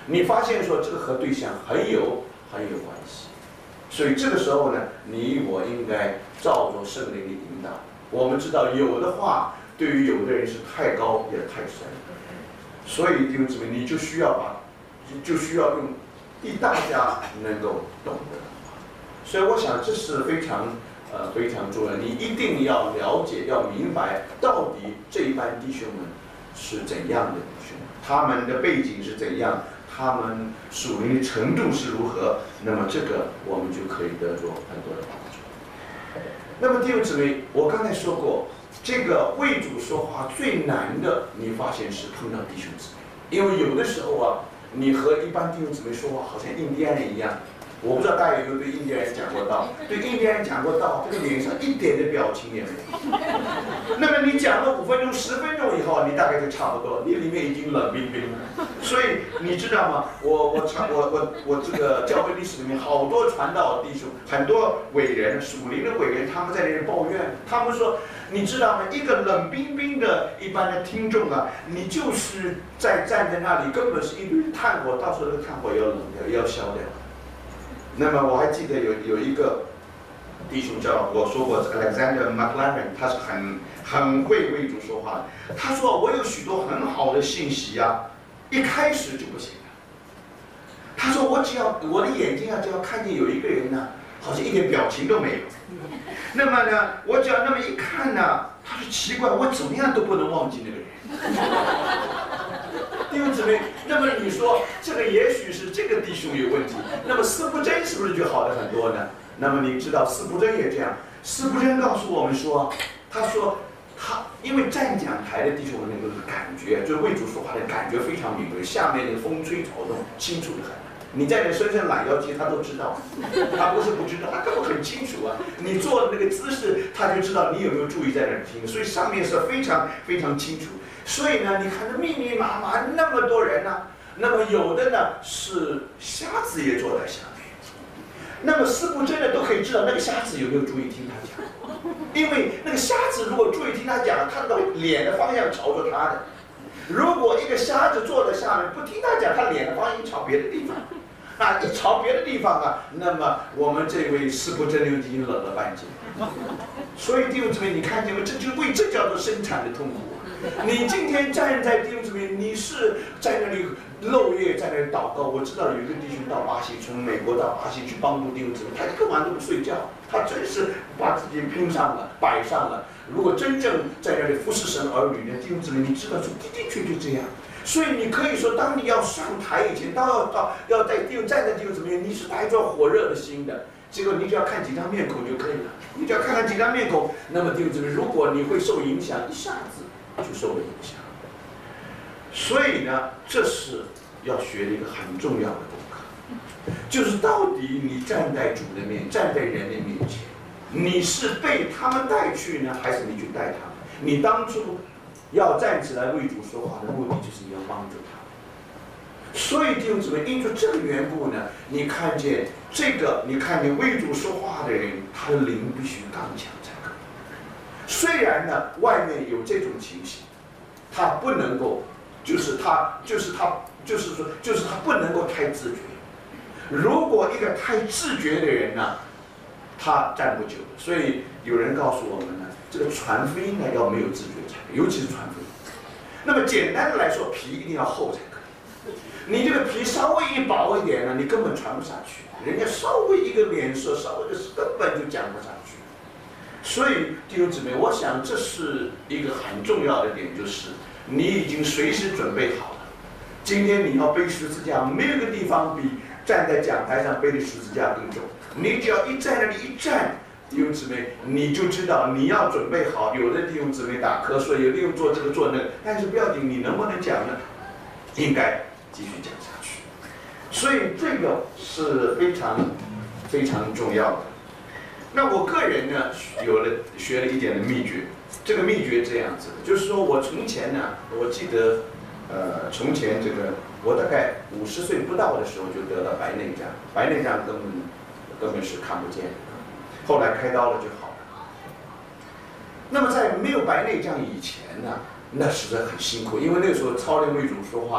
你发现说这个和对象很有很有关系，所以这个时候呢，你我应该照着圣灵的引导。我们知道有的话对于有的人是太高也太深，所以弟兄姊妹，你就需要把就需要用一大家能够懂得。所以我想这是非常呃非常重要，你一定要了解要明白到底这一班弟兄们是怎样的弟兄，他们的背景是怎样，他们属灵的程度是如何，那么这个我们就可以得着很多的帮助。那么弟兄姊妹，我刚才说过，这个为主说话最难的，你发现是碰到弟兄姊妹，因为有的时候啊，你和一般弟兄姊妹说话好像印第安人一样。我不知道大家有没有对印第安人讲过道，对印第安人讲过道，这个脸上一点的表情也没有。那么你讲了五分钟、十分钟以后，你大概就差不多，你里面已经冷冰冰了。所以你知道吗？我我传我我我这个教会历史里面好多传道弟兄，很多伟人、属灵的伟人，他们在那里抱怨，他们说，你知道吗？一个冷冰冰的一般的听众啊，你就是在站在那里，根本是一堆炭火，到时候那个炭火要冷掉，要消掉。那么我还记得有有一个弟兄叫我说过 Alexander McLaren， 他是很很会为主说话的。他说我有许多很好的信息啊，一开始就不行了。他说我只要我的眼睛啊，只要看见有一个人呢，好像一点表情都没有。那么呢，我只要那么一看呢，他说奇怪，我怎么样都不能忘记那个人。弟兄姊妹，那么你说这个也许是这个弟兄有问题，那么司布真是不是就好的很多呢？那么你知道司布真也这样，司布真告诉我们说，他说他因为站讲台的弟兄们那个感觉，就是为主说话的感觉非常敏锐，下面的风吹草动清楚的很。你在你身上懒腰肌，他都知道，他不是不知道，他根本很清楚啊。你做的那个姿势，他就知道你有没有注意在那儿听，所以上面是非常非常清楚。所以呢，你看这密密麻麻那么多人呢、啊，那么有的呢是瞎子也坐在下面，那么司布真的都可以知道那个瞎子有没有注意听他讲，因为那个瞎子如果注意听他讲，他的脸的方向朝着他的；如果一个瞎子坐在下面不听他讲，他脸的方向朝别的地方。啊，一朝别的地方啊，那么我们这位司布真就已经冷了半截。所以弟兄姊妹，你看见没？这就为这叫做生产的痛苦。你今天站在弟兄姊妹，你是在那里漏夜在那里祷告。我知道有一个弟兄到巴西，从美国到巴西去帮助弟兄姊妹，他一个晚上都不睡觉，他真是把自己拼上了，摆上了。如果真正在那里服侍神儿女的弟兄姊妹，你知道是的的确确这样。所以你可以说，当你要上台以前，当要到要在弟兄站在弟兄姊妹，你是带着火热的心的。结果你只要看几张面孔就可以了，你只要看看几张面孔，那么弟兄姊妹，如果你会受影响，一下子就受了影响。所以呢，这是要学的一个很重要的功课，就是到底你站在主的面，站在人的面前，你是被他们带去呢，还是你去带他们？你当初要站起来为主说话的目的，就是你要帮助他们。所以弟兄姊妹，因着这个缘故呢，你看见这个，你看见为主说话的人，他的灵必须刚强才可以。虽然呢，外面有这种情形，他不能够，就是他，就是他，就是说，就是他不能够太自觉。如果一个太自觉的人呢，他站不久的。所以有人告诉我们呢，这个传福音呢要没有自觉才可以，尤其是传福音。那么简单的来说，皮一定要厚才可以。你这个皮稍微一薄一点呢，你根本传不下去。人家稍微一个脸色，稍微的根本就讲不下去。所以弟兄姊妹，我想这是一个很重要的点，就是你已经随时准备好了。今天你要背十字架，没有个地方比站在讲台上背的十字架更重。你只要一在那里一站，弟兄姊妹，你就知道你要准备好。有的弟兄姊妹打瞌睡，有的又做这个做那个，但是不要紧，你能不能讲呢？应该继续讲下去。所以这个是非常非常重要的。那我个人呢，有了学了一点的秘诀。这个秘诀这样子，就是说我从前呢，我记得，呃，从前这个我大概五十岁不到的时候就得了白内障，白内障根本根本是看不见的，后来开刀了就好了。那么在没有白内障以前呢，那实在很辛苦，因为那个时候操练为主说话呢，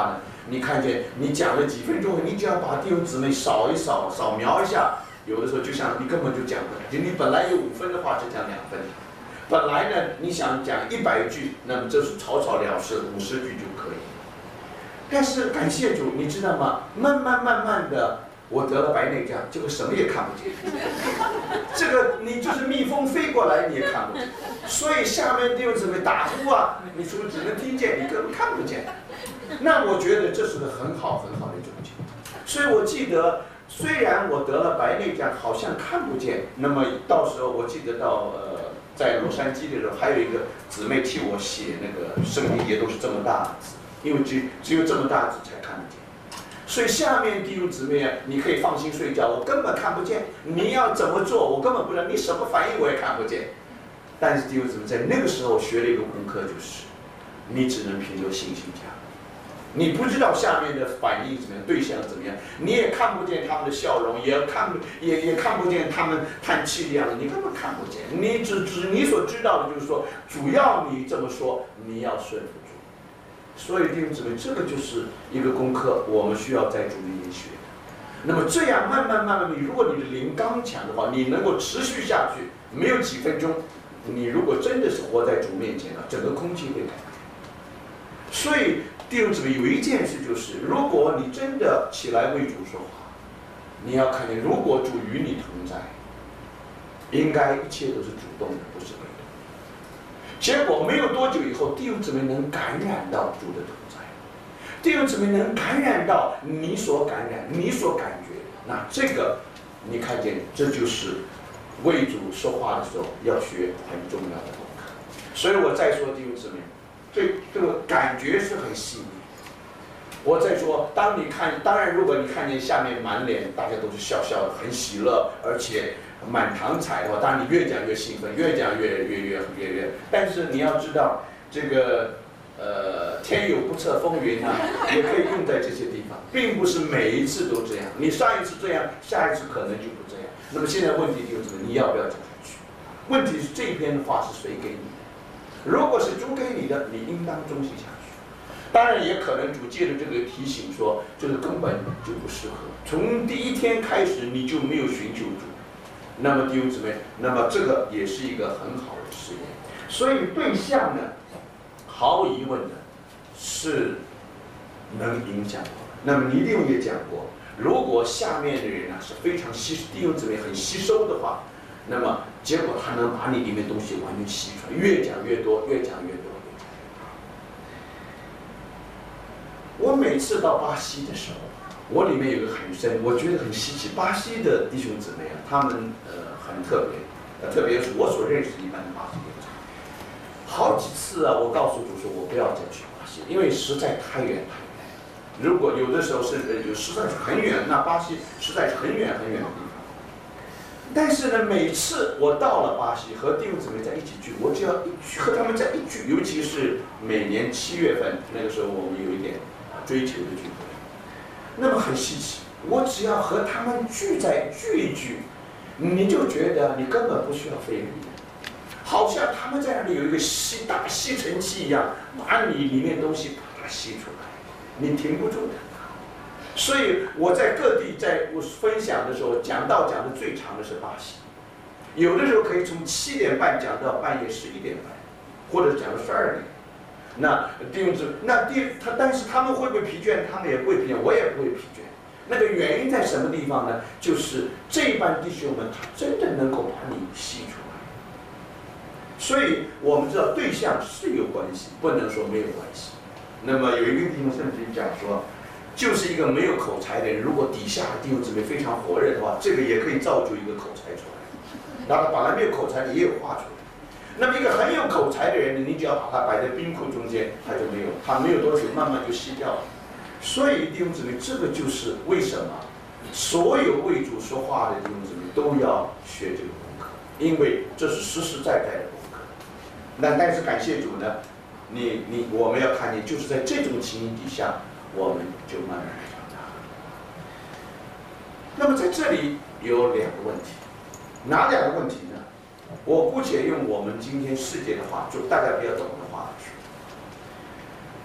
你看见你讲了几分钟，你只要把弟兄姊妹扫一扫、扫描一下，有的时候就像你根本就讲不来，就你本来有五分的话，只讲两分。本来呢，你想讲一百句，那么这是草草了事，五十句就可以。但是感谢主，你知道吗？慢慢慢慢的，我得了白内障，这个什么也看不见。这个你就是蜜蜂飞过来你也看不见，所以下面弟兄姊妹打呼啊，你除了只能听见，你根本看不见。那我觉得这是个很好很好的一种情况。所以我记得，虽然我得了白内障，好像看不见，那么到时候我记得到呃。在洛杉矶的时候，还有一个姊妹替我写那个圣经，也都是这么大的字，因为只只有这么大的字才看得见。所以下面弟兄姊妹啊，你可以放心睡觉，我根本看不见。你要怎么做，我根本不知道，你什么反应我也看不见。但是弟兄姊妹在那个时候学了一个功课，就是你只能凭着信心讲。你不知道下面的反应怎么样，对象怎么样，你也看不见他们的笑容，也看也也看不见他们叹气的样子，你根本看不见。你只只你所知道的就是说，主要你这么说，你要顺服主。所以弟兄姊妹，这个就是一个功课，我们需要在主里面学的。那么这样慢慢慢慢，你如果你的灵刚强的话，你能够持续下去，没有几分钟，你如果真的是活在主面前了，整个空气会改变。所以弟兄姊妹，有一件事就是，如果你真的起来为主说话，你要看见，如果主与你同在，应该一切都是主动的，不是被动的。结果没有多久以后，弟兄姊妹能感染到主的同在，弟兄姊妹能感染到你所感染、你所感觉，那这个你看见，这就是为主说话的时候要学很重要的功课。所以我再说，弟兄姊妹。对这个感觉是很细腻。我再说，当你看，当然，如果你看见下面满脸大家都是笑笑的，很喜乐，而且满堂彩的话，当然你越讲越兴奋，越讲越越越越越。但是你要知道，这个呃天有不测风云啊，也可以用在这些地方，并不是每一次都这样。你上一次这样，下一次可能就不这样。那么现在问题就是你要不要讲下去？问题是这篇话是谁给你的？如果是主给你的，你应当忠心下去。当然，也可能主借着这个提醒说，这个根本就不适合。从第一天开始你就没有寻求主，那么弟兄姊妹，那么这个也是一个很好的试验。所以对象呢，毫无疑问的是能影响我们。那么尼利翁也讲过，如果下面的人呢是非常吸，弟兄姊妹很吸收的话，那么结果他能把你里面东西完全吸出来，越讲越多，越讲越多，越讲越多。我每次到巴西的时候，我里面有个很深，我觉得很稀奇。巴西的弟兄姊妹啊，他们呃很特别，呃特别是我所认识一般的巴西人，好几次啊，我告诉主说，我不要再去巴西，因为实在太远太远。如果有的时候甚至有实在是很远，那巴西实在是很远很远的地方。但是呢，每次我到了巴西和弟兄姊妹在一起聚，我只要一聚和他们在一聚，尤其是每年七月份那个时候，我们有一点追求的聚会，那么很稀奇。我只要和他们聚在聚一聚，你就觉得你根本不需要费力，好像他们在那里有一个吸大吸尘器一样，把你里面东西把它吸出来，你停不住的。所以我在各地在我分享的时候，讲道讲的最长的是巴西，有的时候可以从七点半讲到半夜十一点半，或者讲到十二点。那弟兄姊妹，那第他，但是他们会不会疲倦？他们也不会疲倦，我也不会疲倦。那个原因在什么地方呢？就是这班弟兄们，他真的能够把你吸出来。所以我们知道对象是有关系，不能说没有关系。那么有一个地方甚至讲说，就是一个没有口才的人，如果底下弟兄姊妹非常火热的话，这个也可以造就一个口才出来。然后本来没有口才的也有话出来。那么一个很有口才的人，你只要把他摆在冰库中间，他就没有，他没有多久，慢慢就吸掉了。所以弟兄姊妹，这个就是为什么所有为主说话的弟兄姊妹都要学这个功课，因为这是实实在在的功课。那但是感谢主呢，你你我们要看见，就是在这种情形底下，我们就慢慢长大。那么在这里有两个问题，哪两个问题呢？我姑且用我们今天世界的话，就大家比较懂的话来说，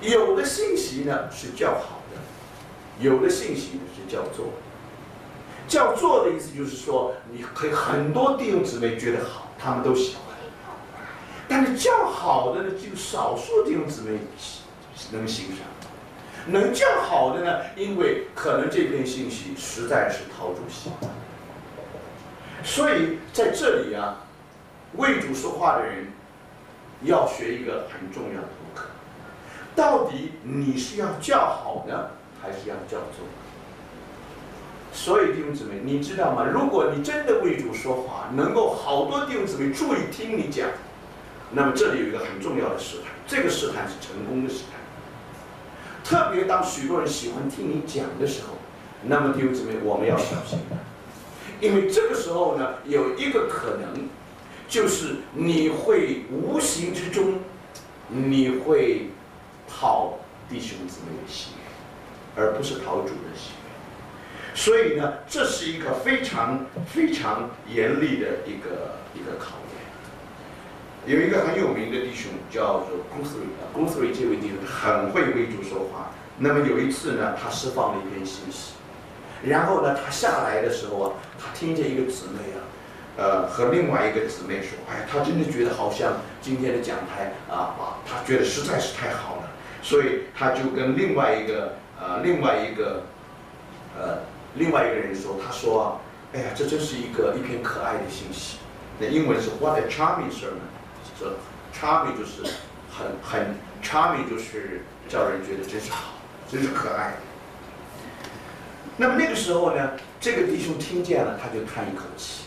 有的信息呢是叫好的，有的信息呢是叫做。叫做的意思就是说，你可以很多弟兄姊妹觉得好，他们都喜欢。但是叫好的呢，只有少数弟兄姊妹能欣赏。能叫好的呢，因为可能这篇信息实在是陶主喜欢。所以在这里啊，为主说话的人要学一个很重要的功课：到底你是要叫好呢，还是要叫做？所以弟兄姊妹，你知道吗？如果你真的为主说话，能够好多弟兄姊妹注意听你讲，那么这里有一个很重要的试探，这个试探是成功的试探。特别当许多人喜欢听你讲的时候，那么弟兄姊妹，我们要小心了，因为这个时候呢，有一个可能，就是你会无形之中，你会讨弟兄姊妹的喜悦，而不是讨主的喜悦。所以呢，这是一个非常非常严厉的一个一个考验。有一个很有名的弟兄叫做 Guthrie，Guthrie 这位弟兄很会为主说话。那么有一次呢，他释放了一篇信息，然后呢，他下来的时候啊，他听见一个姊妹啊，呃，和另外一个姊妹说，哎，他真的觉得好像今天的讲台啊，啊，他觉得实在是太好了，所以他就跟另外一个呃另外一个呃另外一个人说，他说啊，哎呀，这真是一个一篇可爱的信息。那英文是 What a charming sermon。这 charming 就是很很 charming 就是叫人觉得真是好，真是可爱。那么那个时候呢，这个弟兄听见了，他就叹一口气。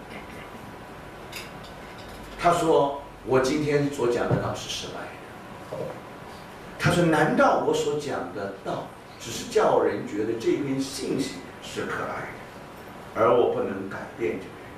他说：“我今天所讲的道是失败的。”他说：“难道我所讲的道只是叫人觉得这篇信息是可爱的，而我不能改变这个人？”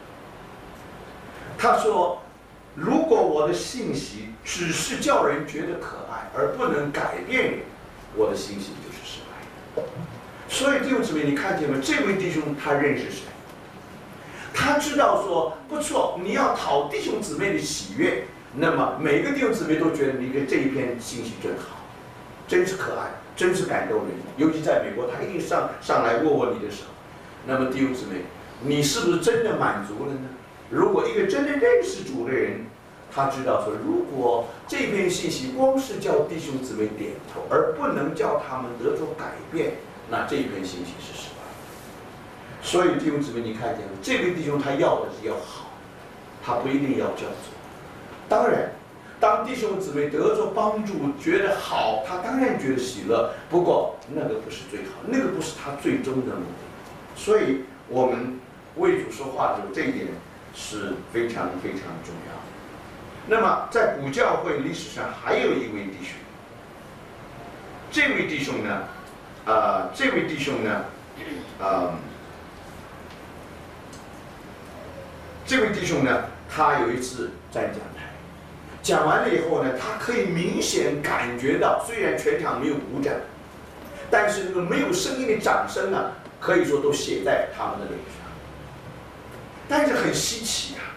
他说：“如果我的信息只是叫人觉得可爱，而不能改变人，我的信息就是失败的。”所以弟兄姊妹，你看见吗？这位弟兄他认识谁？他知道说不错，你要讨弟兄姊妹的喜悦，那么每个弟兄姊妹都觉得你的这一篇信息真好，真是可爱，真是感动人。尤其在美国，他一定上上来握握你的手。那么弟兄姊妹，你是不是真的满足了呢？如果一个真的认识主的人，他知道说，如果这篇信息光是叫弟兄姊妹点头，而不能叫他们得着改变，那这篇信息是失败的。所以弟兄姊妹，你看见了，这位弟兄他要的是要好，他不一定要叫做。当然，当弟兄姊妹得着帮助，觉得好，他当然觉得喜乐。不过那个不是最好，那个不是他最终的目的。所以我们为主说话的时候，这一点是非常非常重要的。那么在古教会历史上还有一位弟兄，这位弟兄呢，呃，这位弟兄呢，呃，这位弟兄呢，他有一次站讲台，讲完了以后呢，他可以明显感觉到，虽然全场没有鼓掌，但是那个没有声音的掌声呢，可以说都写在他们的脸上。但是很稀奇啊，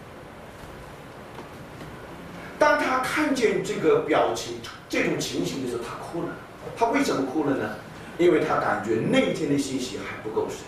当他看见这个表情、这种情形的时候，他哭了。他为什么哭了呢？因为他感觉那一天的信息还不够深。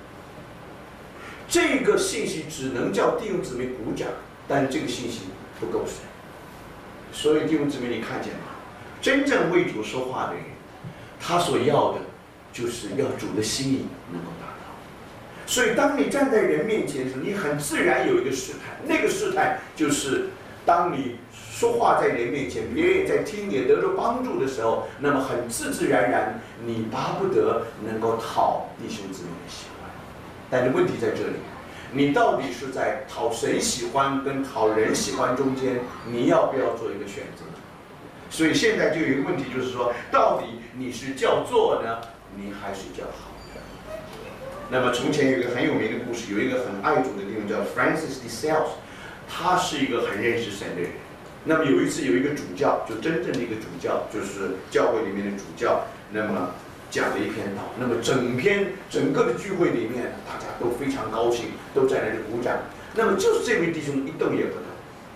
这个信息只能叫弟兄姊妹鼓掌，但这个信息不够深。所以弟兄姊妹，你看见吗？真正为主说话的人，他所要的就是要主的心意能够达到。所以当你站在人面前的时候，你很自然有一个试探，那个试探就是当你说话在人面前，别人也在听，也得着帮助的时候，那么很自自然然，你巴不得能够讨弟兄姊妹的喜欢。但是问题在这里，你到底是在讨谁喜欢跟讨人喜欢中间，你要不要做一个选择？所以现在就有一个问题，就是说，到底你是叫做呢，你还是叫好？那么从前有一个很有名的故事，有一个很爱主的弟兄叫 Francis de Sales， 他是一个很认识神的人。那么有一次有一个主教，就真正的一个主教，就是教会里面的主教，那么讲了一篇道，那么整篇整个的聚会里面，大家都非常高兴，都在那里鼓掌。那么就是这位弟兄一动也不动，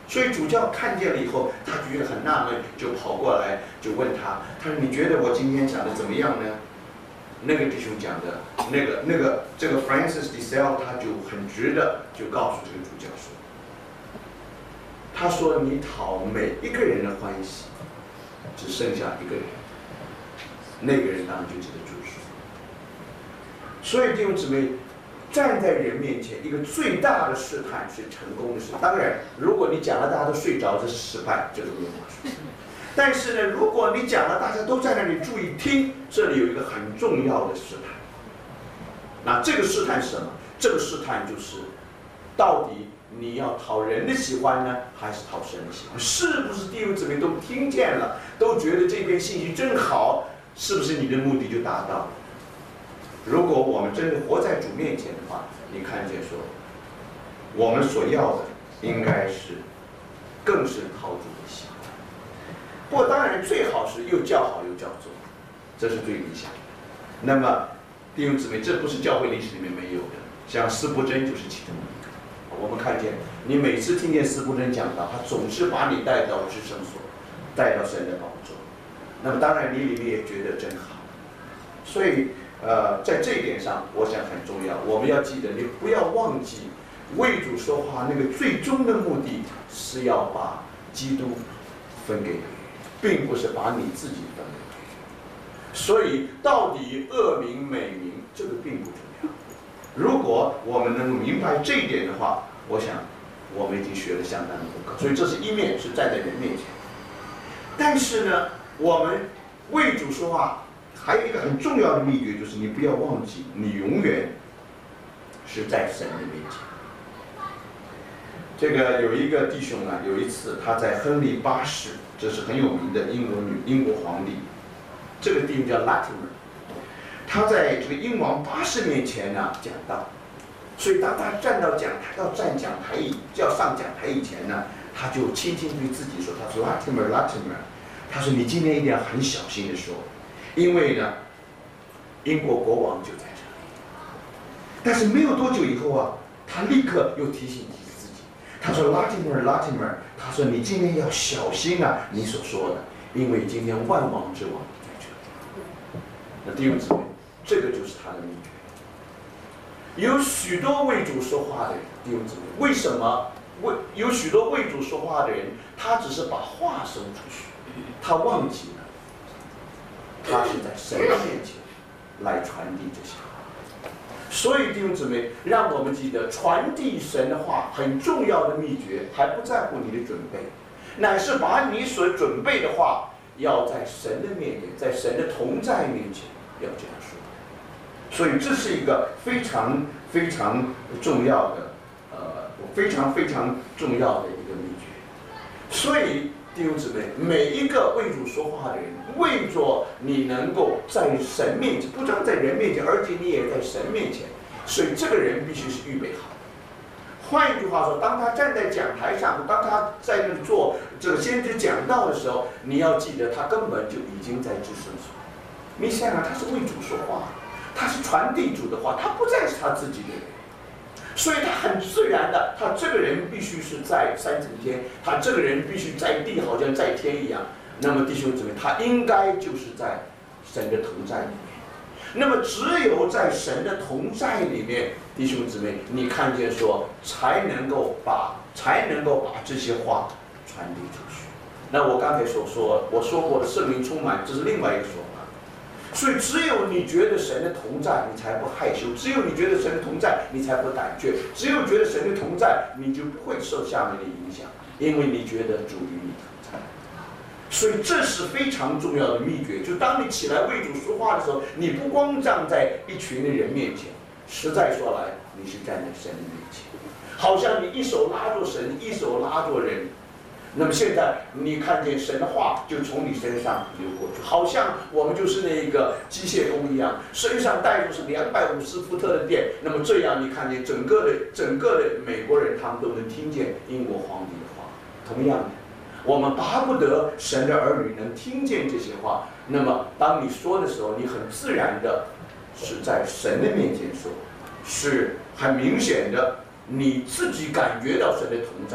所以主教看见了以后，他觉得很纳闷，就跑过来就问他，他说：“你觉得我今天讲的怎么样呢？”那个弟兄讲的，那个那个这个 Francis de Sales 他就很直的就告诉这个主教说，他说你讨每一个人的欢喜，只剩下一个人，那个人当然就是个主说。所以弟兄姊妹，站在人面前，一个最大的试探是成功的事。当然，如果你讲了大家都睡着，这是失败，这个没有话说。但是呢，如果你讲了，大家都在那里注意听，这里有一个很重要的试探。那这个试探是什么？这个试探就是，到底你要讨人的喜欢呢，还是讨神的喜欢？是不是弟兄姊妹都听见了，都觉得这篇信息真好？是不是你的目的就达到了？如果我们真的活在主面前的话，你看见说，我们所要的应该是，更是讨主的喜欢。不过当然最好是又叫好又叫座，这是最理想的。那么弟兄姊妹，这不是教会历史里面没有的，像司布真就是其中一个。我们看见你每次听见司布真讲到，他总是把你带到至圣所，带到神的宝座。那么当然你里面也觉得真好，所以呃，在这一点上，我想很重要。我们要记得，你不要忘记为主说话那个最终的目的是要把基督分给你，并不是把你自己分给你。所以到底恶名美名这个并不重要。如果我们能够明白这一点的话，我想我们已经学了相当的功课。所以这是一面是站在人面前，但是呢，我们为主说话还有一个很重要的秘诀，就是你不要忘记，你永远是在神的面前。这个有一个弟兄啊，有一次他在亨利八世，这是很有名的英国女英国皇帝，这个弟兄叫 Latimer， 他在这个英王八世面前呢讲道，所以当他站到讲台，要站讲台以要上讲台以前呢，他就轻轻对自己说，他说 Latimer Latimer， 他说你今天一定要很小心的说，因为呢，英国国王就在这里。但是没有多久以后啊，他立刻又提醒自己，他说 Latimer Latimer， 他说你今天要小心啊，你所说的，因为今天万王之王在这里。那弟兄姊妹，这个就是他的秘诀。有许多为主说话的人，弟兄姊妹，为什么为有许多为主说话的人，他只是把话说出去，他忘记了，他是在神的面前来传递这些话。所以弟兄姊妹，让我们记得传递神的话很重要的秘诀，还不在乎你的准备，乃是把你所准备的话，要在神的面前，在神的同在面前，要这样说。所以这是一个非常非常重要的，呃，非常非常重要的一个秘诀。所以弟兄姊妹，每一个为主说话的人，为着你能够在神面前，不只在人面前，而且你也在神面前，所以这个人必须是预备好的。换一句话说，当他站在讲台上，当他在那做这个先知讲道的时候，你要记得他根本就已经在至圣所。你想想，他是为主说话，他是传递主的话，他不再是他自己的人。所以他很自然的，他这个人必须是在三层天，他这个人必须在地，好像在天一样。那么弟兄姊妹，他应该就是在神的同在里面。那么只有在神的同在里面，弟兄姊妹，你看见说，才能够把才能够把这些话传递出去。那我刚才所说，我说过的圣灵充满，这是另外一个说法。所以只有你觉得神的同在，你才不害羞；只有你觉得神的同在，你才不胆怯；只有觉得神的同在，你就不会受下面的影响，因为你觉得主与你同在。所以这是非常重要的秘诀，就当你起来为主说话的时候，你不光站在一群的人面前，实在说来，你是站在神的面前，好像你一手拉住神，一手拉住人。那么现在你看见神的话就从你身上流过去，好像我们就是那个机械工一样，身上带着是两百五十伏特的电。那么这样你看见整个的整个的美国人，他们都能听见英国皇帝的话。同样的，我们巴不得神的儿女能听见这些话。那么当你说的时候，你很自然的是在神的面前说，是很明显的，你自己感觉到神的同在。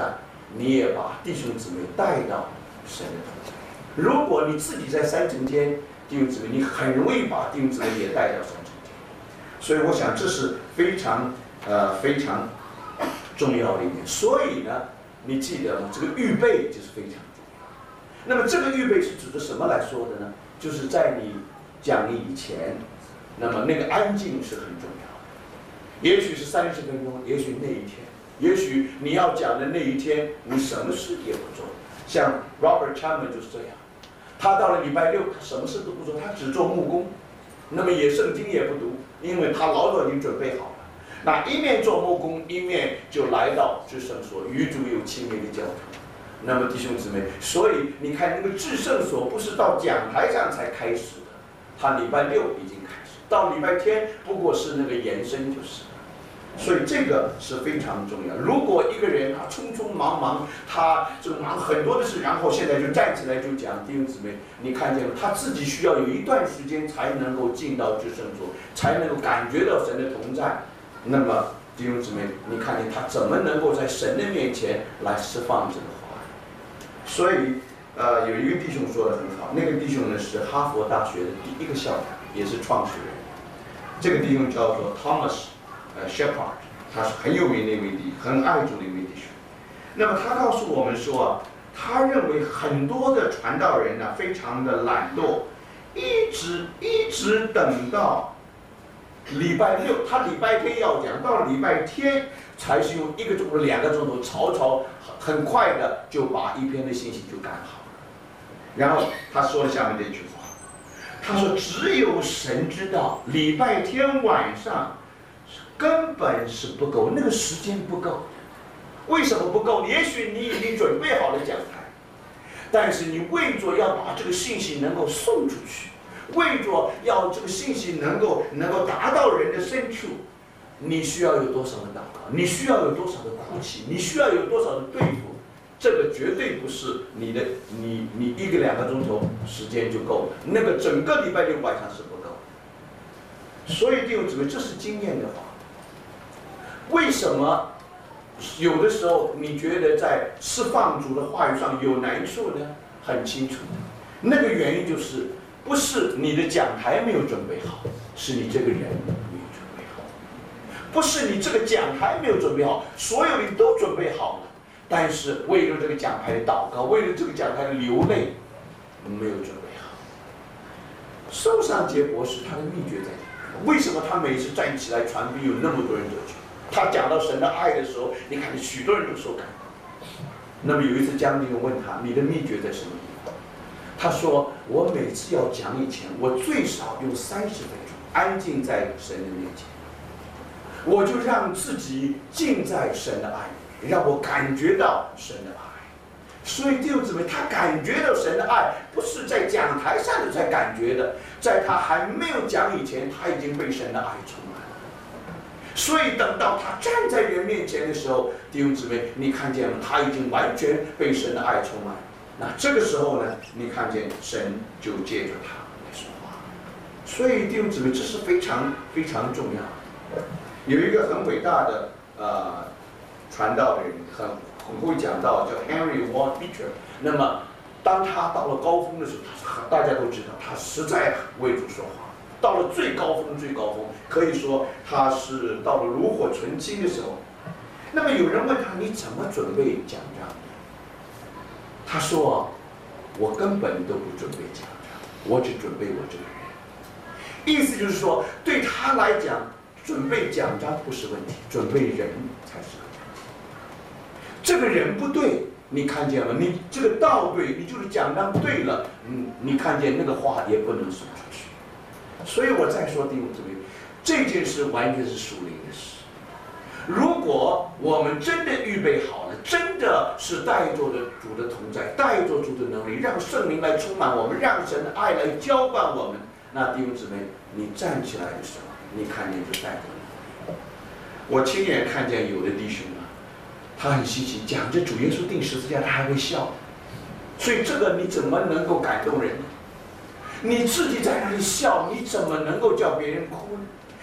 你也把弟兄姊妹带到神的同在。如果你自己在三层天，弟兄姊妹，你很容易把弟兄姊妹也带到三层天。所以我想这是非常呃非常重要的一点。所以呢，你记得吗？这个预备就是非常重要。那么这个预备是指的什么来说的呢？就是在你讲以前，那么那个安静是很重要的。也许是三十分钟，也许那一天，也许你要讲的那一天，你什么事也不做。像 Robert Chapman 就是这样，他到了礼拜六，他什么事都不做，他只做木工，那么也圣经也不读，因为他老早已经准备好了。那一面做木工，一面就来到至圣所，与主有亲密的交通。那么弟兄姊妹，所以你看那个至圣所不是到讲台上才开始的，他礼拜六已经开始，到礼拜天不过是那个延伸就是了。所以这个是非常重要。如果一个人他匆匆忙忙，他就忙很多的事，然后现在就站起来就讲，弟兄姊妹，你看见了，他自己需要有一段时间才能够进到至圣所，才能够感觉到神的同在。那么弟兄姊妹，你看见他怎么能够在神的面前来释放这个话语？所以，呃，有一个弟兄说得很好，那个弟兄呢是哈佛大学的第一个校长，也是创始人。这个弟兄叫做 Thomas。呃 ，Shepard， 他是很有名的一位弟，很爱主的一位弟兄。那么他告诉我们说啊，他认为很多的传道人呢，非常的懒惰，一直一直等到礼拜六，他礼拜天要讲，到礼拜天才是用一个钟头、两个钟头，草草很快的就把一篇的信息就赶好了。然后他说了下面这句话，他说：“只有神知道，礼拜天晚上。”根本是不够，那个时间不够。为什么不够？也许你已经准备好了讲台，但是你为着要把这个信息能够送出去，为着要这个信息能够能够达到人的深处，你需要有多少的祷告？你需要有多少的哭泣？你需要有多少的对付？这个绝对不是你的，你你一个两个钟头时间就够了，那个整个礼拜六晚上是不够。所以弟兄姊妹，这是经验的话。为什么有的时候你觉得在释放主的话语上有难处呢？很清楚，那个原因就是不是你的讲台没有准备好，是你这个人没有准备好。不是你这个讲台没有准备好，所有你都准备好了，但是为了这个讲台的祷告，为了这个讲台的流泪，没有准备好。宋尚杰博士他的秘诀在哪？为什么他每次站起来传福音有那么多人得救？他讲到神的爱的时候，你看许多人都受感动。那么有一次江弟兄问他：“你的秘诀在什么地方？”他说：“我每次要讲以前，我最少用三十分钟安静在神的面前，我就让自己浸在神的爱里，让我感觉到神的爱。所以弟兄姊妹，他感觉到神的爱，不是在讲台上的才感觉的，在他还没有讲以前，他已经被神的爱充满。”所以等到他站在人面前的时候，弟兄姊妹，你看见了，他已经完全被神的爱充满。那这个时候呢，你看见神就借着他来说话。所以弟兄姊妹，这是非常非常重要的。有一个很伟大的呃传道的人，很很会讲道，叫 Henry Ward Beecher。那么当他到了高峰的时候，大家都知道他实在为主说话。到了最高峰，最高峰，可以说他是到了炉火纯青的时候。那么有人问他：“你怎么准备讲章的？”他说：“我根本都不准备讲章，我只准备我这个人。”意思就是说，对他来讲，准备讲章不是问题，准备人才是个问题。这个人不对，你看见了？你这个道对，你就是讲章对了，嗯，你看见那个话也不能说出去。所以我再说弟兄姊妹，这件事完全是属灵的事。如果我们真的预备好了，真的是带着的主的同在，带着主的能力，让圣灵来充满我们，让神的爱来浇灌我们，那弟兄姊妹，你站起来的时候，你看见就带着能力。我亲眼看见有的弟兄啊，他很稀奇，讲着主耶稣钉十字架，他还会笑。所以这个你怎么能够感动人呢？你自己在那里笑，你怎么能够叫别人哭呢？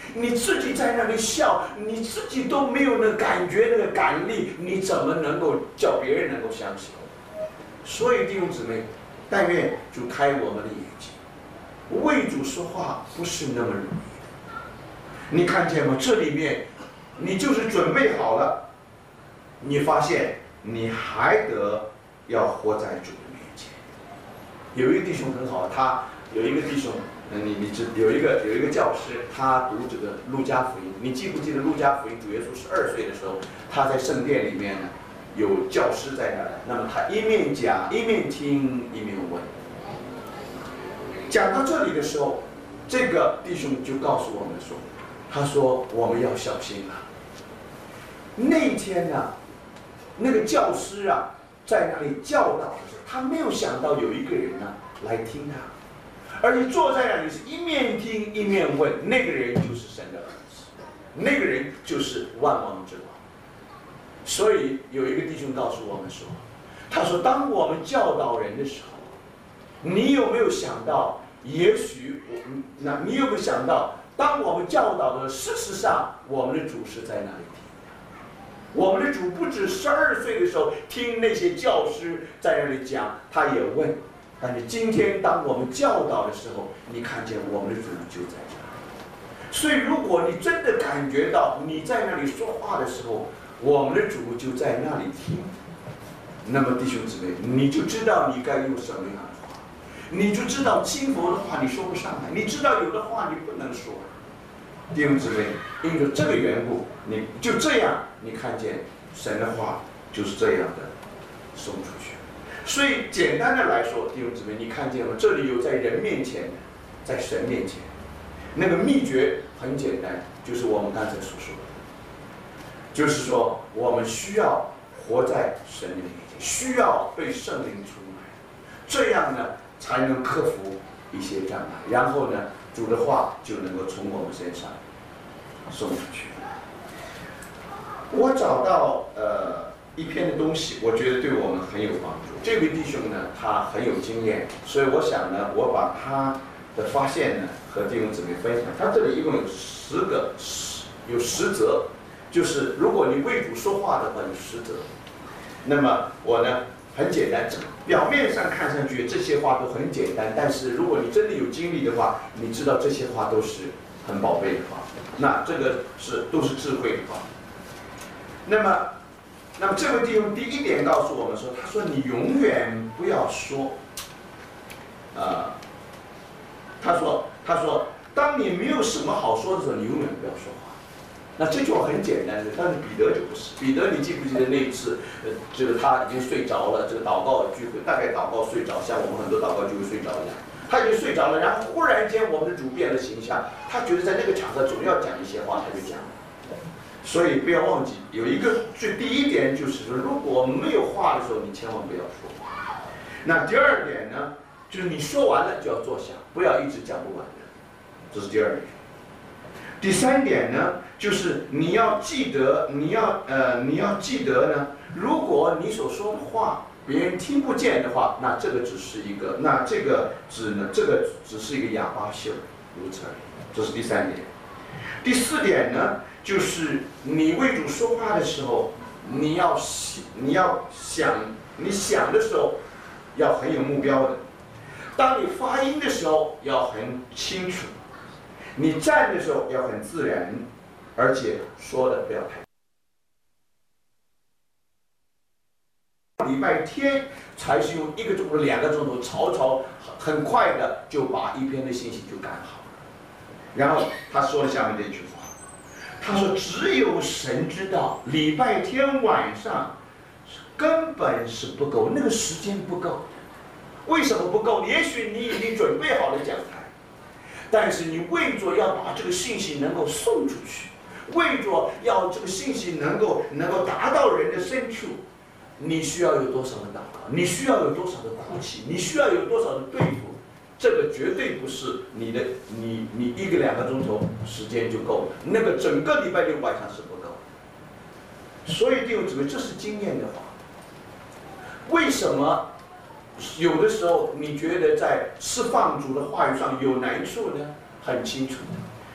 你自己在那里笑，你自己都没有那感觉那个感力，你怎么能够叫别人能够相信？所以弟兄姊妹，但愿主开我们的眼睛，为主说话不是那么容易的。你看见吗？这里面你就是准备好了，你发现你还得要活在主的面前。有一个弟兄很好，他有一个弟兄，你你知有一个有一个教师，他读这个路加福音。你记不记得路加福音？主耶稣十二岁的时候，他在圣殿里面呢，有教师在那儿，那么他一面讲一面听一面问。讲到这里的时候，这个弟兄就告诉我们说，他说我们要小心了。那天呢、啊，那个教师啊，在那里教导的时候，他没有想到有一个人呢、啊、来听他，而且坐在那里是一面听一面问。那个人就是神的儿子，那个人就是万王之王。所以有一个弟兄告诉我们说，他说当我们教导人的时候，你有没有想到，也许我那你有没有想到，当我们教导的事实上我们的主是在那里听的。我们的主不止十二岁的时候听那些教师在那里讲，他也问。但是今天当我们教导的时候，你看见我们的主就在这里。所以如果你真的感觉到你在那里说话的时候，我们的主就在那里听，那么弟兄姊妹，你就知道你该用什么样的话，你就知道轻浮的话你说不上来，你知道有的话你不能说。弟兄姊妹，因着这个缘故，你就这样，你看见神的话就是这样的送出去。所以简单的来说，弟兄姊妹，你看见吗？这里有在人面前，在神面前，那个秘诀很简单，就是我们刚才所说的，就是说我们需要活在神的面前，需要被圣灵充满，这样呢才能克服一些障碍，然后呢主的话就能够从我们身上送出去。我找到呃一篇的东西，我觉得对我们很有帮助。这位弟兄呢，他很有经验，所以我想呢，我把他的发现呢和弟兄姊妹分享。他这里一共有十个，有十则，就是如果你为主说话的话，有十则。那么我呢很简单，表面上看上去这些话都很简单，但是如果你真的有经历的话，你知道这些话都是很宝贝的话，那这个是都是智慧的话。那么，那么这位弟兄第一点告诉我们说，他说你永远不要说，呃，他说他说，当你没有什么好说的时候，你永远不要说话。那这句话很简单的，但是彼得就不是。彼得，你记不记得那一次，呃，这个他已经睡着了，这个祷告聚会，大概祷告睡着，像我们很多祷告聚会睡着一样，他已经睡着了，然后忽然间我们的主变了形象，他觉得在那个场合总要讲一些话，他就讲了。所以不要忘记，有一个最第一点就是说，如果没有话的时候，你千万不要说话。那第二点呢，就是你说完了就要坐下，不要一直讲不完的，这是第二点。第三点呢，就是你要记得，你要呃，你要记得呢，如果你所说的话别人听不见的话，那这个只是一个，那这个只呢，这个只是一个哑巴秀，如此而已。这是第三点。第四点呢，就是你为主说话的时候，你要你要想，你想的时候要很有目标的。当你发音的时候要很清楚，你站的时候要很自然，而且说的不要太。礼拜天才是用一个钟头、两个钟头，曹操很快的就把一篇的信息就赶好了。然后他说了下面这句话，他说：“只有神知道，礼拜天晚上根本是不够，那个时间不够。为什么不够？也许你已经准备好了讲台，但是你为着要把这个信息能够送出去，为着要这个信息能够能够达到人的深处，你需要有多少的祷告？你需要有多少的哭泣？你需要有多少的对付？这个绝对不是你的，你你一个两个钟头时间就够了，那个整个礼拜六晚上是不够的。所以弟兄姊妹，这是经验的话。为什么有的时候你觉得在释放主的话语上有难处呢？很清楚的，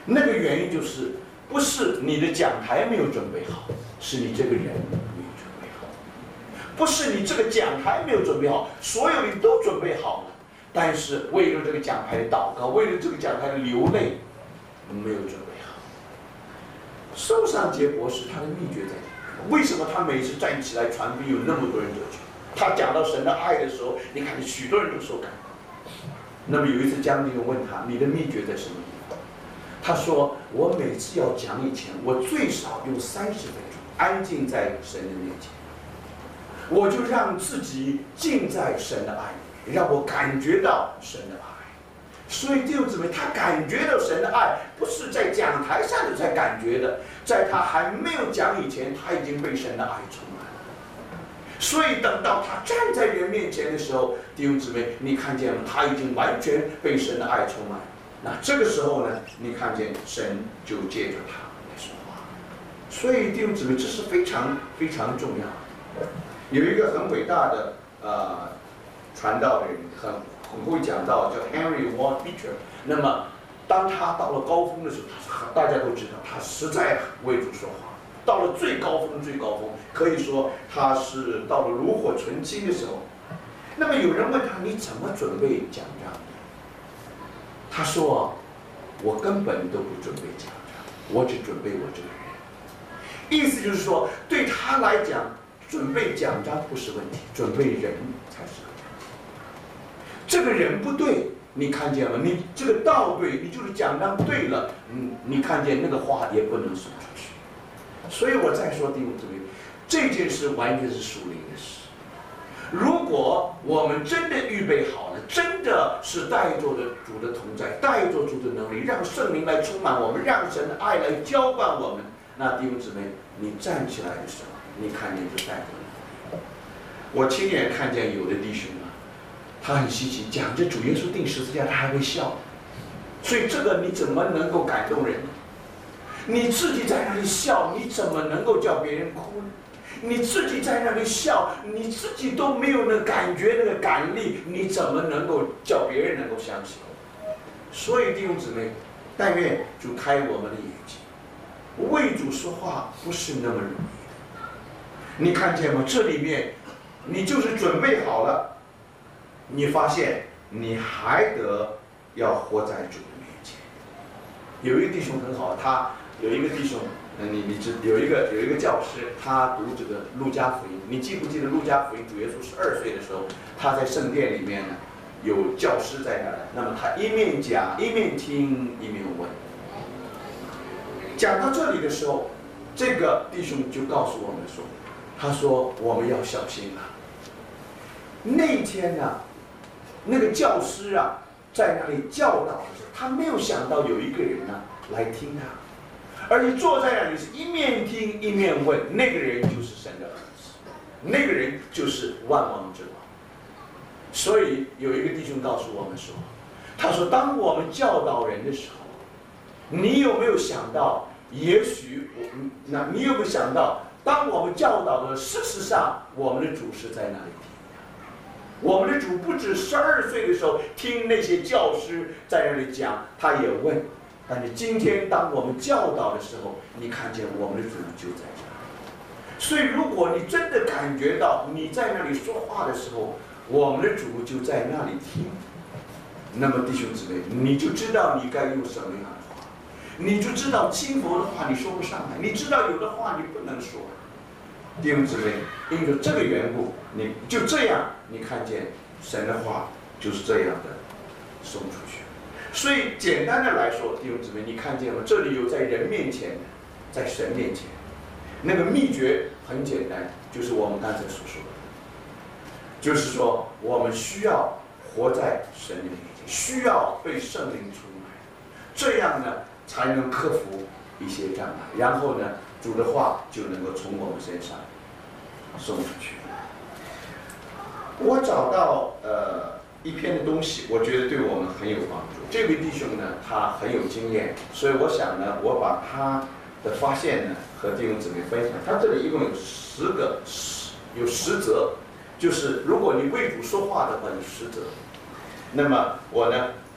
那个原因就是不是你的讲台没有准备好，是你这个人没有准备好。不是你这个讲台没有准备好，所有你都准备好了，但是为了这个讲台的祷告，为了这个讲台的流泪，没有准备好。宋尚杰博士他的秘诀在哪？为什么他每次站起来传福音有那么多人得救？他讲到神的爱的时候，你看许多人都受感动。那么有一次将军问他：“你的秘诀在什么地方？”他说：“我每次要讲以前，我最少用三十分钟安静在神的面前，我就让自己浸在神的爱里，让我感觉到神的爱。所以弟兄姊妹，他感觉到神的爱，不是在讲台上的才感觉的，在他还没有讲以前，他已经被神的爱充满了。所以等到他站在人面前的时候，弟兄姊妹，你看见了，他已经完全被神的爱充满。那这个时候呢，你看见神就借着他来说话。所以弟兄姊妹，这是非常非常重要的。有一个很伟大的呃传道的人，很很会讲道，叫 Henry Ward Beecher。那么当他到了高峰的时候，大家都知道他实在为主说话。到了最高峰，最高峰，可以说他是到了炉火纯青的时候。那么有人问他：“你怎么准备讲章？”他说：“我根本都不准备讲章，我只准备我这个人。”意思就是说，对他来讲，准备讲章不是问题，准备人才是个问题。这个人不对，你看见了？你这个道对，你就是讲章对了，嗯，你看见那个话也不能说出去。所以我再说弟兄姊妹，这件事完全是属灵的事。如果我们真的预备好了，真的是带着的主的同在，带着主的能力，让圣灵来充满我们，让神的爱来浇灌我们，那弟兄姊妹，你站起来的时候，你看见就带着你。我亲眼看见有的弟兄啊，他很稀奇，讲这主耶稣钉十字架，他还会笑。所以这个你怎么能够感动人呢？你自己在那里笑，你怎么能够叫别人哭呢？你自己在那里笑，你自己都没有那个感觉、那个感力，你怎么能够叫别人能够相信？所以弟兄姊妹，但愿主开我们的眼睛，为主说话不是那么容易的。你看见吗？这里面，你就是准备好了，你发现你还得要活在主的面前。有一个弟兄很好，他。有一个弟兄，嗯，你你知有一个有一个教师，他读这个路加福音。你记不记得路加福音？主耶稣十二岁的时候，他在圣殿里面呢，有教师在那儿。那么他一面讲，一面听，一面问。讲到这里的时候，这个弟兄就告诉我们说，他说我们要小心啊。那天呢，那个教师啊，在那里教导的时候，他没有想到有一个人呢来听他。而且坐在那里是一面听一面问，那个人就是神的儿子，那个人就是万王之王。所以有一个弟兄告诉我们说，他说：“当我们教导人的时候，你有没有想到，也许我那你有没有想到，当我们教导的，事实上我们的主是在那里听的。我们的主不止十二岁的时候听那些教师在那里讲，他也问。”但是今天，当我们教导的时候，你看见我们的主就在这里。所以，如果你真的感觉到你在那里说话的时候，我们的主就在那里听，那么弟兄姊妹，你就知道你该用什么样的话，你就知道轻浮的话你说不上来，你知道有的话你不能说。弟兄姊妹，因为这个缘故，你就这样，你看见神的话就是这样的送出去。所以简单的来说，弟兄姊妹，你看见吗？这里有在人面前，在神面前，那个秘诀很简单，就是我们刚才所说的，就是说我们需要活在神的面前，需要被圣灵充满，这样呢才能克服一些障碍，然后呢，主的话就能够从我们身上送出去。我找到呃。一篇的东西，我觉得对我们很有帮助。这位弟兄呢，他很有经验，所以我想呢，我把他的发现呢和弟兄姊妹分享。他这里一共有十个，有十则，就是如果你为主说话的话，有十则。那么我呢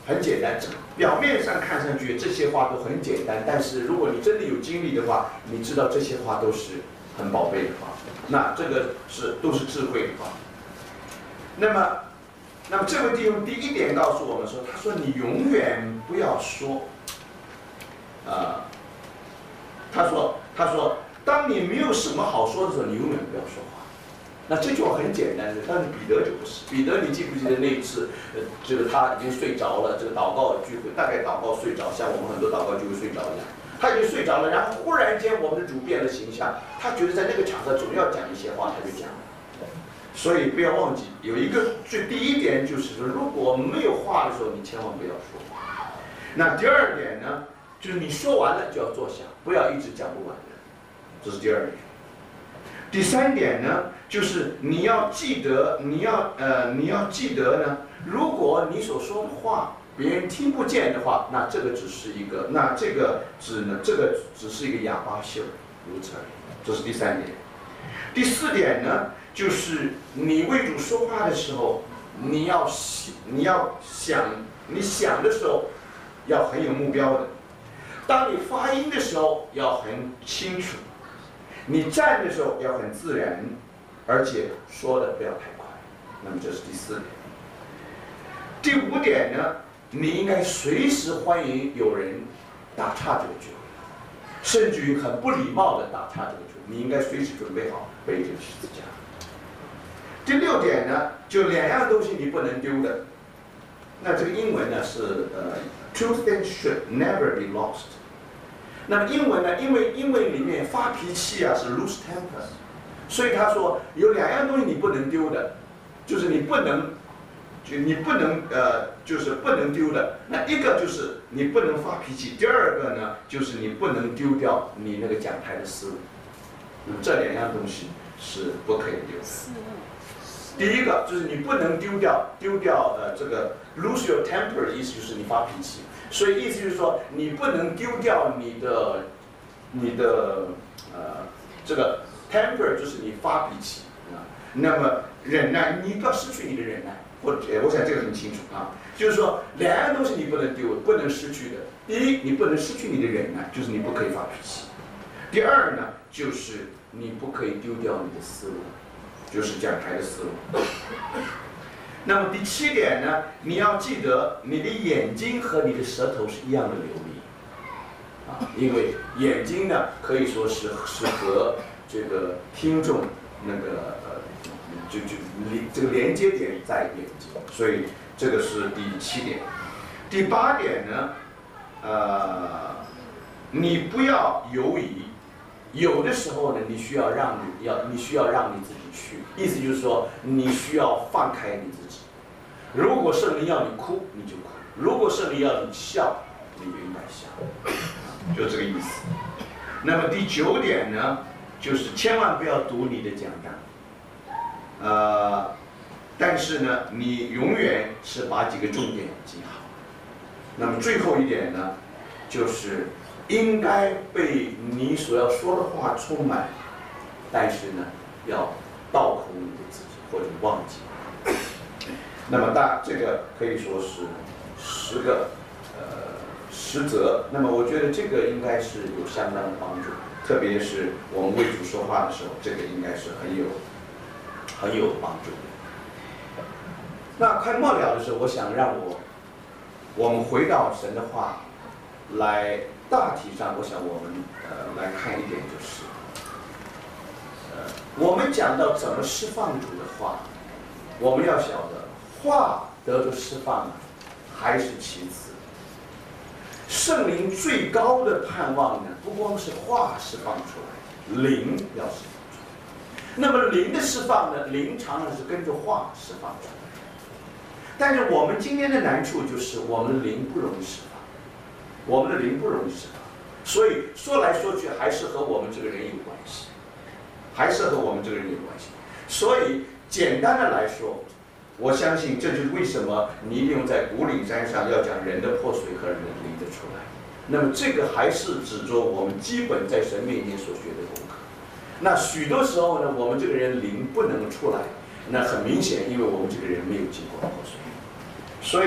很简单，表面上看上去这些话都很简单，但是如果你真的有经历的话，你知道这些话都是很宝贝的话，那这个是都是智慧的话。那么，那么这位弟兄第一点告诉我们说，他说你永远不要说，呃，他说他说，当你没有什么好说的时候，你永远不要说话。那这句话很简单的，但是彼得就不是。彼得，你记不记得那一次，呃，这个他已经睡着了，这个祷告聚会，大概祷告睡着，像我们很多祷告聚会睡着一样，他已经睡着了，然后忽然间我们的主变了形象，他觉得在那个场合总要讲一些话，他就讲了。所以不要忘记，有一个最第一点就是说，如果没有话的时候，你千万不要说话。那第二点呢，就是你说完了就要坐下，不要一直讲不完的，这是第二点。第三点呢，就是你要记得，你要呃，你要记得呢，如果你所说的话别人听不见的话，那这个只是一个，那这个只能这个只是一个哑巴秀，如此而已。这是第三点。第四点呢，就是你为主说话的时候，你要你要想，你想的时候要很有目标的。当你发音的时候要很清楚。你站的时候要很自然，而且说的不要太快。那么这是第四点。第五点呢，你应该随时欢迎有人打岔这个聚会，甚至于很不礼貌的打岔这个聚会，你应该随时准备好背这个十字架。第六点呢，就两样东西你不能丢的。那这个英文呢是呃 ，two things should never be lost。那么英文呢？因为英文里面发脾气啊是 lose temper， 所以他说有两样东西你不能丢的，就是你不能，就你不能呃，就是不能丢的。那一个就是你不能发脾气，第二个呢就是你不能丢掉你那个讲台的思路。那么这两样东西是不可以丢的。第一个就是你不能丢掉丢掉呃这个 lose your temper 的意思就是你发脾气。所以意思就是说，你不能丢掉你的，你的呃这个 temper 就是你发脾气啊。那么忍耐，你不要失去你的忍耐，或者我想这个很清楚啊，就是说两样东西你不能丢，不能失去的。第一，你不能失去你的忍耐，就是你不可以发脾气；第二呢，就是你不可以丢掉你的思路，就是讲台的思路。那么第七点呢，你要记得你的眼睛和你的舌头是一样的流利，啊，因为眼睛呢可以说是是和这个听众那个呃就就连这个连接点在眼睛，所以这个是第七点。第八点呢，呃，你不要犹疑，有的时候呢，你需要让你要你需要让你自己去，意思就是说你需要放开你自己。如果圣灵要你哭，你就哭；如果圣灵要你笑，你就应该笑，就这个意思。那么第九点呢，就是千万不要读你的讲章，呃，但是呢，你永远是把几个重点记好。那么最后一点呢，就是应该被你所要说的话充满，但是呢，要倒空你的自己或者忘记。那么大这个可以说是十个呃十则。那么我觉得这个应该是有相当的帮助，特别是我们为主说话的时候，这个应该是很有很有帮助的。那快末了的时候，我想让我我们回到神的话来，大体上我想我们呃来看一点，就是呃我们讲到怎么释放主的话，我们要晓得话得着释放还是其次。圣灵最高的盼望呢，不光是话释放出来，灵要释放出来。那么灵的释放呢，灵常常是跟着话释放出来。但是我们今天的难处就是我们的灵不容易释放，我们的灵不容易释放，所以说来说去还是和我们这个人有关系，还是和我们这个人有关系。所以简单的来说，我相信这就是为什么你一定在古岭山上要讲人的破碎和人灵的出来。那么这个还是指着我们基本在神面前所学的功课。那许多时候呢，我们这个人灵不能出来，那很明显，因为我们这个人没有经过破碎。所以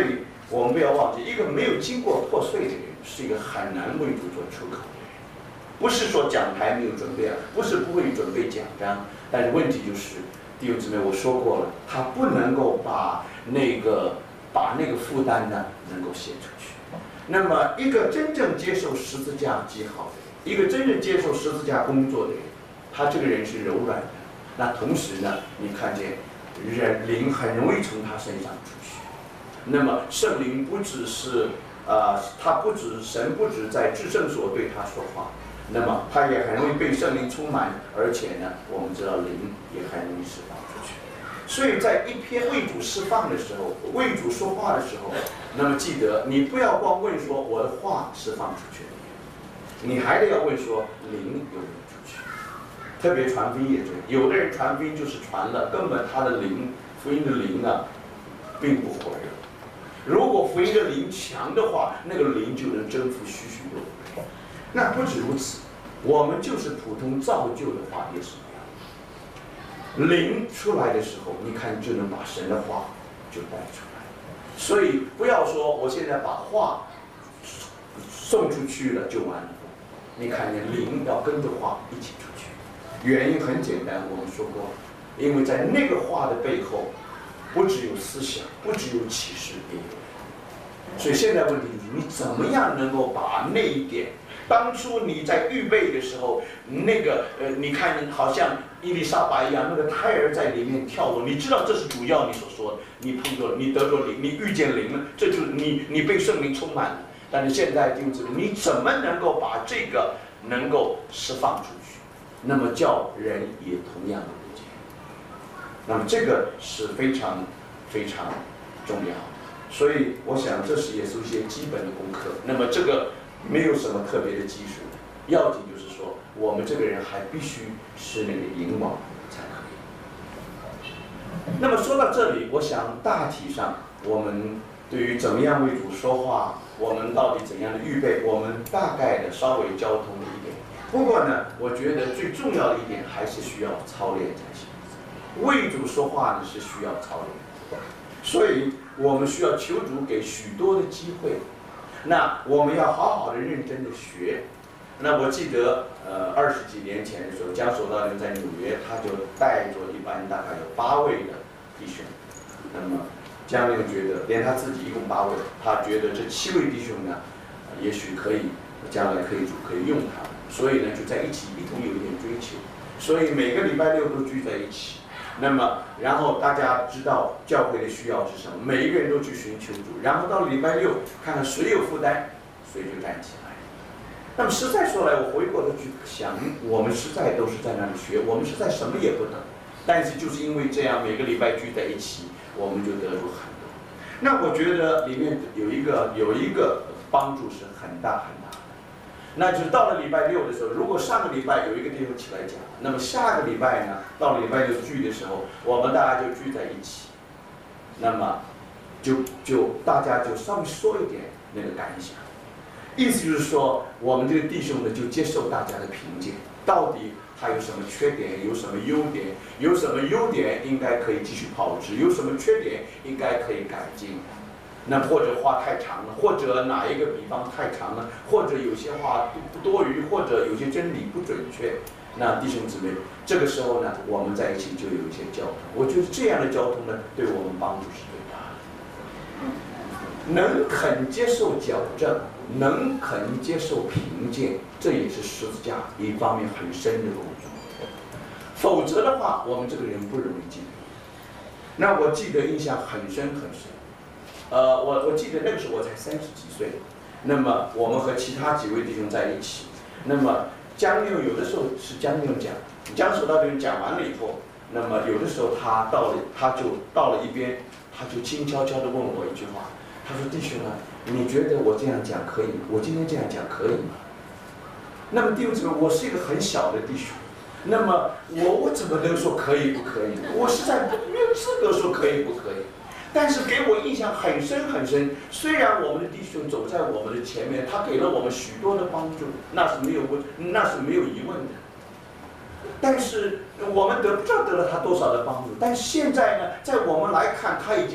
我们不要忘记，一个没有经过破碎的人，是一个很难为主做出口的人。不是说讲台没有准备啊，不是不会准备奖章，但是问题就是，弟兄姊妹，我说过了，他不能够把那个把那个负担呢能够写出去。那么，一个真正接受十字架记号的人，一个真正接受十字架工作的人，他这个人是柔软的。那同时呢，你看见人灵很容易从他身上出去。那么圣灵不只是呃，他不只神不只在至圣所对他说话，那么他也很容易被圣灵充满，而且呢，我们知道灵也很容易释放出去。所以在一篇为主释放的时候，为主说话的时候，那么记得你不要光问说我的话释放出去了，你还得要问说灵有没有出去。特别传福音也这样，有的人传福音就是传了，根本他的灵福音的灵啊并不火热。如果福音的灵强的话，那个灵就能征服许许多多人。那不止如此，我们就是普通造就的话也是一样。灵出来的时候，你看就能把神的话就带出来。所以不要说我现在把话送出去了就完了，你看见灵要跟着话一起出去。原因很简单，我们说过，因为在那个话的背后，不只有思想，不只有启示，也有人。所以现在问题就是，你怎么样能够把那一点，当初你在预备的时候，那个呃，你看好像伊丽莎白一样，那个胎儿在里面跳舞，你知道这是主要你所说的，你碰到了，你得着灵，你遇见灵了，这就是你你被圣灵充满了。但是现在弟兄姊妹，你怎么能够把这个能够释放出去？那么叫人也同样的理解。那么这个是非常非常重要的。所以我想这是也是一些基本的功课。那么这个没有什么特别的技术，要紧就是说我们这个人还必须是那个引网才可以。那么说到这里，我想大体上我们对于怎么样为主说话，我们到底怎样的预备，我们大概的稍微交通了一点。不过呢，我觉得最重要的一点还是需要操练才行。为主说话呢是需要操练，所以我们需要求主给许多的机会。那我们要好好的认真的学。那我记得呃二十几年前的时候，江守道人在纽约，他就带着一班大概有八位的弟兄。那么江六觉得，连他自己一共八位，他觉得这七位弟兄呢，也许可以将来可以主可以用他们，所以呢就在一起一同有一点追求，所以每个礼拜六都聚在一起。那么，然后大家知道教会的需要是什么，每一个人都去寻求主，然后到礼拜六看看谁有负担，谁就站起来。那么实在说来，我回过头去想，我们实在都是在那里学，我们实在什么也不懂，但是就是因为这样，每个礼拜聚在一起，我们就得入很多。那我觉得里面有一个有一个帮助是很大很大的，那就是到了礼拜六的时候，如果上个礼拜有一个弟兄起来讲，那么下个礼拜呢，到了礼拜六聚的时候，我们大家就聚在一起，那么就就大家就稍微说一点那个感想，意思就是说，我们这个弟兄呢就接受大家的评鉴，到底他有什么缺点，有什么优点，有什么优点应该可以继续保持，有什么缺点应该可以改进。那或者话太长了，或者哪一个比方太长了，或者有些话不多余，或者有些真理不准确，那弟兄姊妹，这个时候呢，我们在一起就有一些交通。我觉得这样的交通呢，对我们帮助是最大的。能肯接受矫正，能肯接受评鉴，这也是十字架一方面很深的工作。否则的话，我们这个人不容易进步。那我记得印象很深很深。呃，我我记得那个时候我才三十几岁，那么我们和其他几位弟兄在一起，那么江六有的时候是江六讲，江守道人讲完了以后，那么有的时候他到了，他就到了一边，他就轻悄悄地问我一句话，他说：“弟兄啊，你觉得我这样讲可以吗？我今天这样讲可以吗？”那么弟兄姊妹，我是一个很小的弟兄，那么我我怎么能说可以不可以呢？我实在没有资格说可以不可以。但是给我印象很深很深，虽然我们的弟兄走在我们的前面，他给了我们许多的帮助，那是没有问，那是没有疑问的。但是我们得不知道得了他多少的帮助，但是现在呢，在我们来看，他已经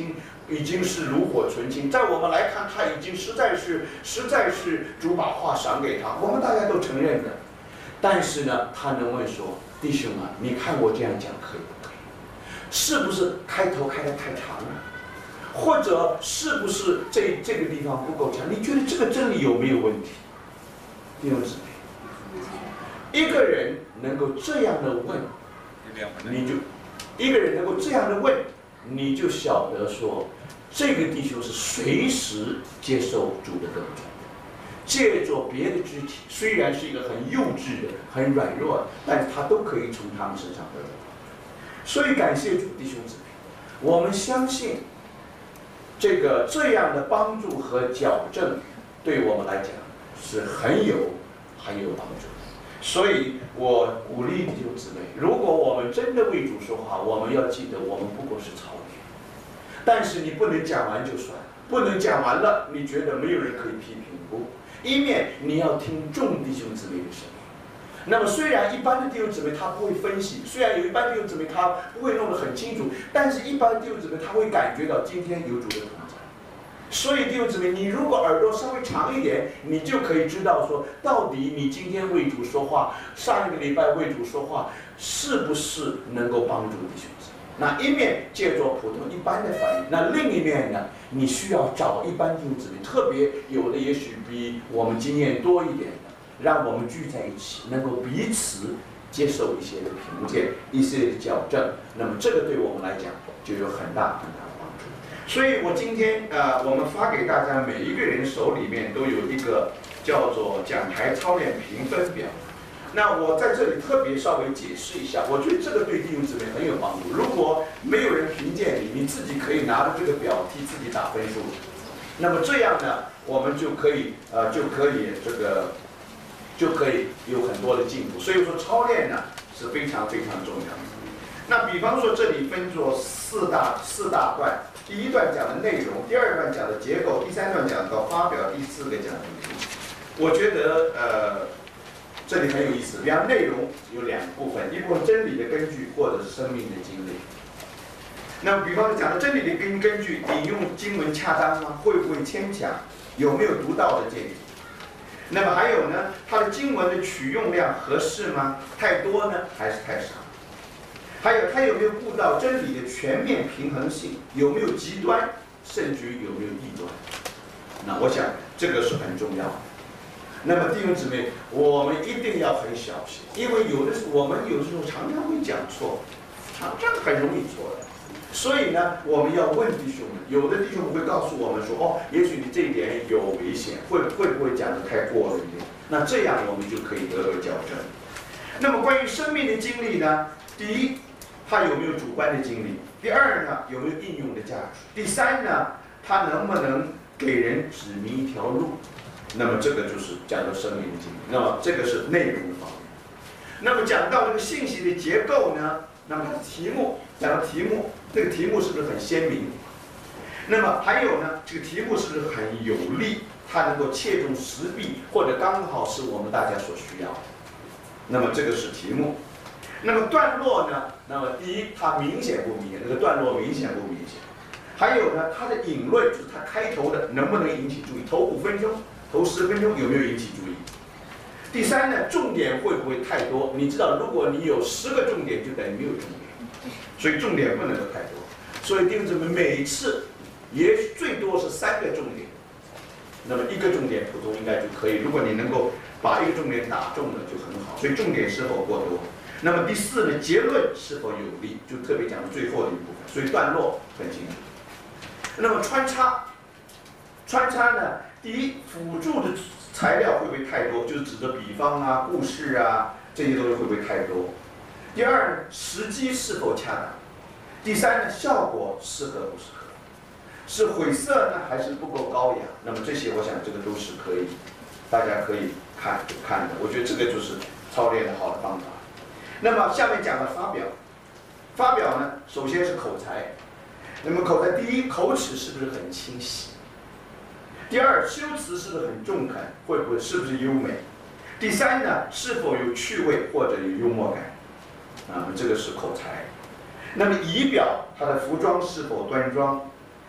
已经是炉火纯青，在我们来看，他已经实在是实在是主把话赏给他，我们大家都承认的。但是呢，他能问说：“弟兄啊，你看我这样讲可以不可以？是不是开头开得太长了？或者是不是这这个地方不够长？你觉得这个真理有没有问题？”弟兄姊妹，一个人能够这样的问，你就一个人能够这样的问，你就晓得说，这个弟兄是随时接受主的得着，借着别的肢体，虽然是一个很幼稚的、很软弱的，但是他都可以从他们身上得到。所以感谢主，弟兄姊妹，我们相信这个这样的帮助和矫正，对我们来讲是很有很有帮助。所以我鼓励弟兄姊妹，如果我们真的为主说话，我们要记得，我们不过是操练。但是你不能讲完就算，不能讲完了，你觉得没有人可以批评不？一面你要听众弟兄姊妹的声音。那么虽然一般的弟兄姊妹他不会分析，虽然有一般弟兄姊妹他不会弄得很清楚，但是一般弟兄姊妹他会感觉到今天有主的同在。所以弟兄姊妹，你如果耳朵稍微长一点，你就可以知道说，到底你今天为主说话，上一个礼拜为主说话，是不是能够帮助弟兄姊妹？那一面借助普通一般的反应，那另一面呢，你需要找一般弟兄姊妹，特别有的也许比我们经验多一点的，让我们聚在一起，能够彼此接受一些的评鉴，一些的矫正。那么这个对我们来讲就有很大很大的帮助。所以我今天呃，我们发给大家每一个人手里面都有一个叫做讲台操练评分表。那我在这里特别稍微解释一下，我觉得这个对弟兄姊妹很有帮助。如果没有人评鉴你，你自己可以拿着这个表替自己打分数。那么这样呢，我们就可以呃就可以这个就可以有很多的进步。所以说操练呢是非常非常重要的。那比方说这里分作四大四大段，第一段讲的内容，第二段讲的结构，第三段讲到发表，第四个讲的主题。我觉得呃这里很有意思。比方内容有两部分，一部分真理的根据，或者是生命的经历。那么比方说讲的真理的根根据，引用经文恰当吗？会不会牵强？有没有独到的见解？那么还有呢，它的经文的取用量合适吗？太多呢，还是太少？还有它有没有顾到真理的全面平衡性？有没有极端，甚至于有没有异端？那我想这个是很重要的。那么弟兄姊妹，我们一定要很小心，因为有的时候我们有的时候常常会讲错，常常很容易错的。所以呢，我们要问弟兄们，有的弟兄会告诉我们说，哦，也许你这一点有危险，会会不会讲得太过了一点？那这样我们就可以得到矫正。那么关于生命的经历呢，第一，它有没有主观的经历？第二呢，有没有应用的价值？第三呢，它能不能给人指明一条路？那么这个就是讲到生命的经历，那么这个是内容的方面。那么讲到这个信息的结构呢，那么它的题目讲到题目，这个题目是不是很鲜明？那么还有呢，这个题目是不是很有力？它能够切中时弊，或者刚好是我们大家所需要的。那么这个是题目。那么段落呢？那么第一，它明显不明显？这个段落明显不明显？还有呢，它的引论就是它开头的能不能引起注意？头五分钟。头十分钟有没有引起注意？第三呢，重点会不会太多？你知道，如果你有十个重点，就等于没有重点，所以重点不能够太多。所以弟兄姊妹，每次也许最多是三个重点，那么一个重点普通应该就可以。如果你能够把一个重点打中了，就很好。所以重点是否过多？那么第四呢，结论是否有力？就特别讲最后的一部分。所以段落很清楚。那么穿插，穿插呢？第一，辅助的材料会不会太多？就是指的比方啊、故事啊这些东西会不会太多？第二呢，时机是否恰当？第三呢，效果适合不适合？是晦涩呢，还是不够高雅？那么这些，我想这个都是可以，大家可以看看的。我觉得这个就是操练的好的方法。那么下面讲的发表，发表呢，首先是口才。那么口才，第一，口齿是不是很清晰？第二，修辞是不是很中肯？会不会是不是优美？第三呢，是否有趣味或者有幽默感？啊，这个是口才。那么仪表，它的服装是否端庄？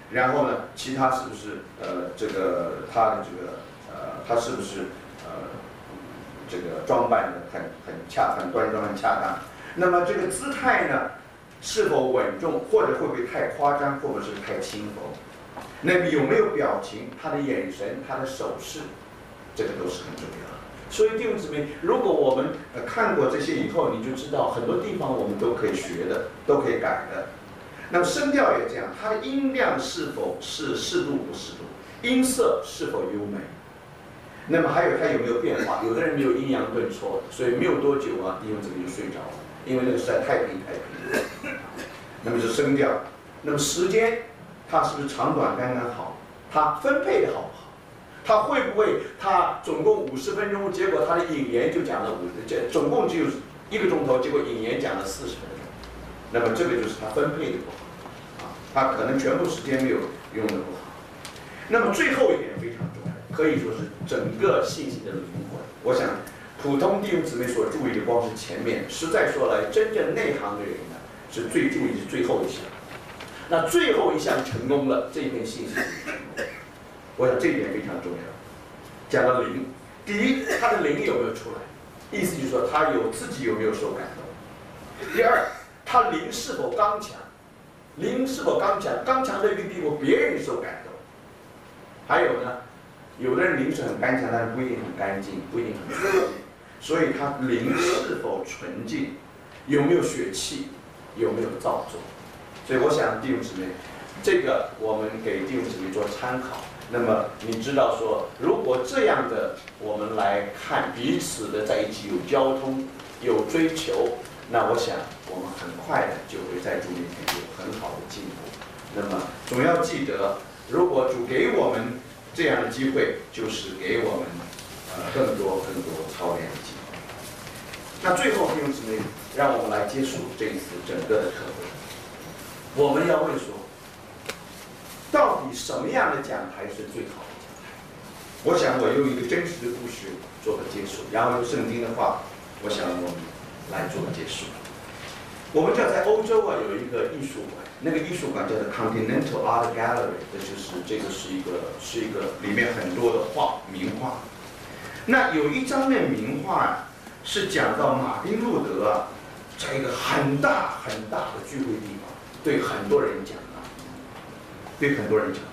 然后呢，其他是不是呃这个他的这个呃他是不是呃这个装扮的很很恰很端庄很恰当？那么这个姿态呢，是否稳重，或者会不会太夸张，或者是太轻浮？那么有没有表情？他的眼神，他的手势，这个都是很重要的。所以弟兄姊妹，如果我们呃看过这些以后，你就知道很多地方我们都可以学的，都可以改的。那么声调也这样，它的音量是否是适度不适度，音色是否优美，那么还有它有没有变化？有的人没有阴阳顿挫，所以没有多久啊，弟兄姊妹就睡着了，因为那个实在太平太平了。那么是声调，那么时间它是不是长短刚刚好？它分配的好不好？他会不会他总共五十分钟，结果他的引言就讲了五，这总共只有一个钟头，结果引言讲了四十分钟，那么这个就是他分配的不好，啊，他可能全部时间没有用的不好。那么最后一点非常重要，可以说是整个信息的灵魂。我想普通弟兄姊妹所注意的光是前面，实在说来，真正内行的人呢，是最注意是最后一项。那最后一项成功了，这一篇信息就成功。我想这一点非常重要。讲到灵，第一，他的灵有没有出来？意思就是说他有自己有没有受感动。第二，他灵是否刚强？灵是否刚强？刚强到一个地步，别人受感动。还有呢，有的人灵是很刚强，但是不一定很干净，不一定很纯净。所以他灵是否纯净？有没有血气？有没有造作？所以我想弟兄姊妹，这个我们给弟兄姊妹做参考。那么你知道说，如果这样的我们来看彼此的在一起有交通、有追求，那我想我们很快的就会在主面前有很好的进步。那么总要记得，如果主给我们这样的机会，就是给我们呃更多更多操练的机会。那最后弟兄姊妹，让我们来结束这一次整个的特会。我们要问说，到底什么样的讲台是最好的讲台？我想我用一个真实的故事做个结束，然后用圣经的话，我想我们来做个结束。我们知道在欧洲啊有一个艺术馆，那个艺术馆叫做 Continental Art Gallery， 这就是这个是一个是一个里面很多的画名画。那有一张那名画是讲到马丁路德啊，在一个很大很大的聚会地方，对很多人讲。对很多人讲，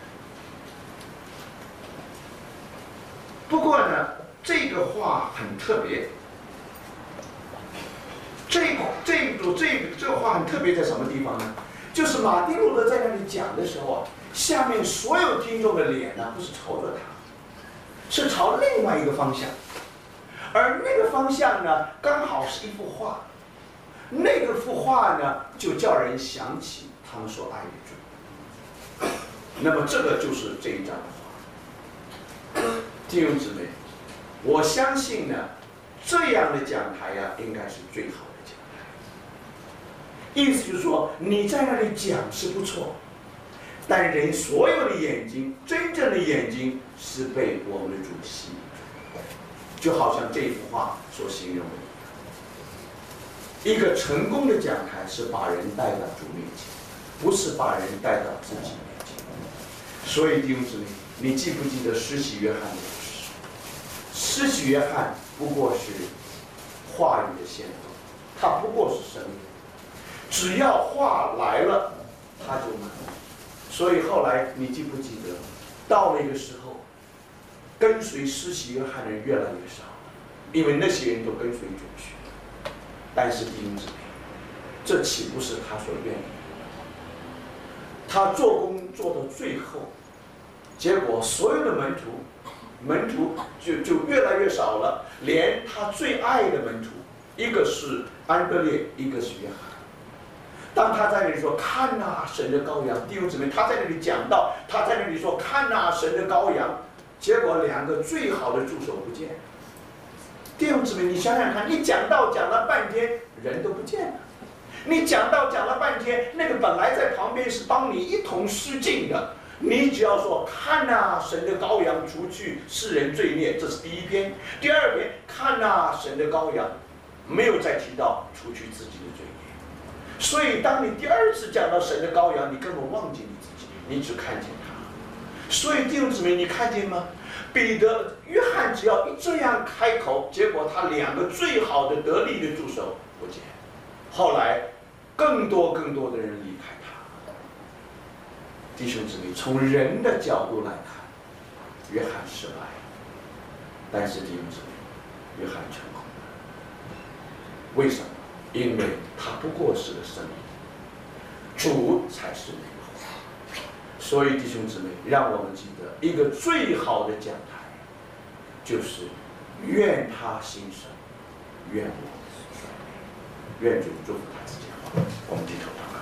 不过呢，这个话很特别。这这个这个这个话很特别在什么地方呢？就是马丁路德在那里讲的时候啊，下面所有听众的脸呢，不是朝着他，是朝另外一个方向，而那个方向呢，刚好是一幅画，那个幅画呢，就叫人想起他们所爱的主。那么这个就是这一章的话，弟兄姊妹，我相信呢，这样的讲台呀、啊，应该是最好的讲台。意思就是说，你在那里讲是不错，但人所有的眼睛，真正的眼睛是被我们的主吸引，就好像这幅画所形容的一样。一个成功的讲台是把人带到主面前，不是把人带到自己面前。所以弟兄姊妹，你记不记得施洗约翰的故事？施洗约翰不过是话语的先锋，他不过是生命，只要话来了，他就满。所以后来你记不记得，到那个时候，跟随施洗约翰的人越来越少，因为那些人都跟随主去。但是弟兄姊妹，这岂不是他所愿意的？他做工做到最后，结果所有的门徒，门徒就就越来越少了，连他最爱的门徒，一个是安德烈，一个是约翰。当他在那里说看哪、啊、神的羔羊，弟兄姊妹，他在那里讲到，他在那里说看哪、啊、神的羔羊，结果两个最好的助手不见了。弟兄姊妹，你想想看，你讲道讲了半天，人都不见了。你讲道讲了半天，那个本来在旁边是帮你一同施浸的，你只要说看哪、啊、神的羔羊除去世人罪孽，这是第一篇。第二篇看哪、啊、神的羔羊，没有再提到除去自己的罪孽。所以当你第二次讲到神的羔羊，你根本忘记你自己。 你只看见他。所以弟兄姊妹，你看见吗？彼得、约翰只要一这样开口，结果他两个最好的得力的助手不见。后来，更多更多的人离开他。弟兄姊妹，从人的角度来看，约翰失败了，但是弟兄姊妹，约翰成功了。为什么？因为他不过是个生命，主才是那个活。所以弟兄姊妹，让我们记得，一个最好的讲台，就是愿他兴盛，愿我愿主祝福他自己。我们低头祷告。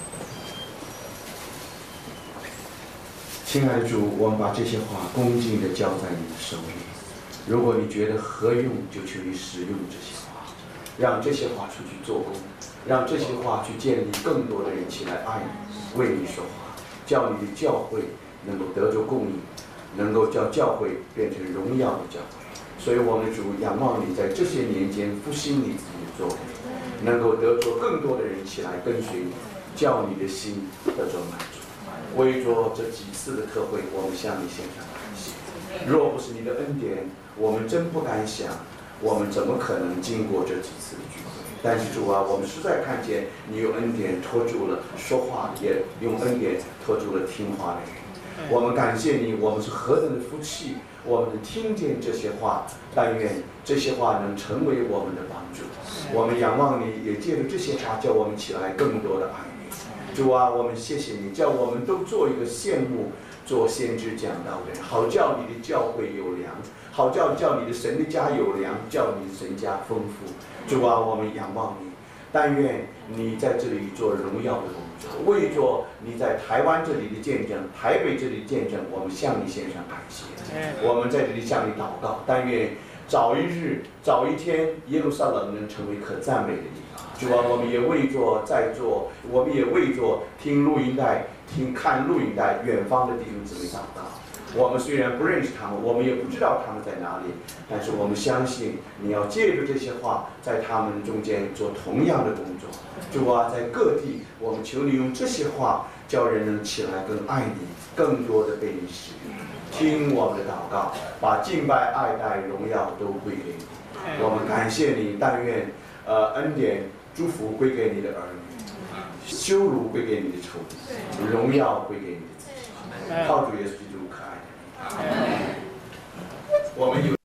亲爱的主，我们把这些话恭敬地交在你的手里。如果你觉得合用，就求你使用这些话，让这些话出去做工，让这些话去建立更多的人起来爱你，为你说话，叫你的教会能够得着供应，能够叫教会变成荣耀的教会。所以我们主仰望你在这些年间复兴你自己的作为，能够得着更多的人起来跟随你，叫你的心得着满足。为着这几次的特会，我们向你献上感谢。若不是你的恩典，我们真不敢想，我们怎么可能经过这几次的聚会？但是主啊，我们实在看见你用恩典拖住了说话，也用恩典拖住了听话的人。我们感谢你，我们是何等的福气，我们能听见这些话，但愿这些话能成为我们的帮助。我们仰望你，也借着这些话叫我们起来更多的爱你。主啊，我们谢谢你，叫我们都做一个羡慕做先知讲道的人，好叫你的教会有粮，好叫叫你的神的家有粮，叫你的神家丰富。主啊，我们仰望你，但愿你在这里做荣耀的工作，为着你在台湾这里的见证，台北这里的见证，我们向你献上感谢。我们在这里向你祷告，但愿早一日早一天，耶路撒冷能成为可赞美的地方。主啊，我们也为着在座，我们也为着听录音带、听看录音带远方的弟兄姊妹祷告。我们虽然不认识他们，我们也不知道他们在哪里，但是我们相信你要借着这些话，在他们中间做同样的工作。主啊，在各地，我们求你用这些话，叫人能起来更爱你，更多的被你使用。听我们的祷告，把敬拜、爱戴、荣耀都归给你。我们感谢你，但愿呃恩典、祝福归给你的儿女，羞辱归给你的仇敌，荣耀归给你的自己。靠主耶稣基督可爱的名，我们有。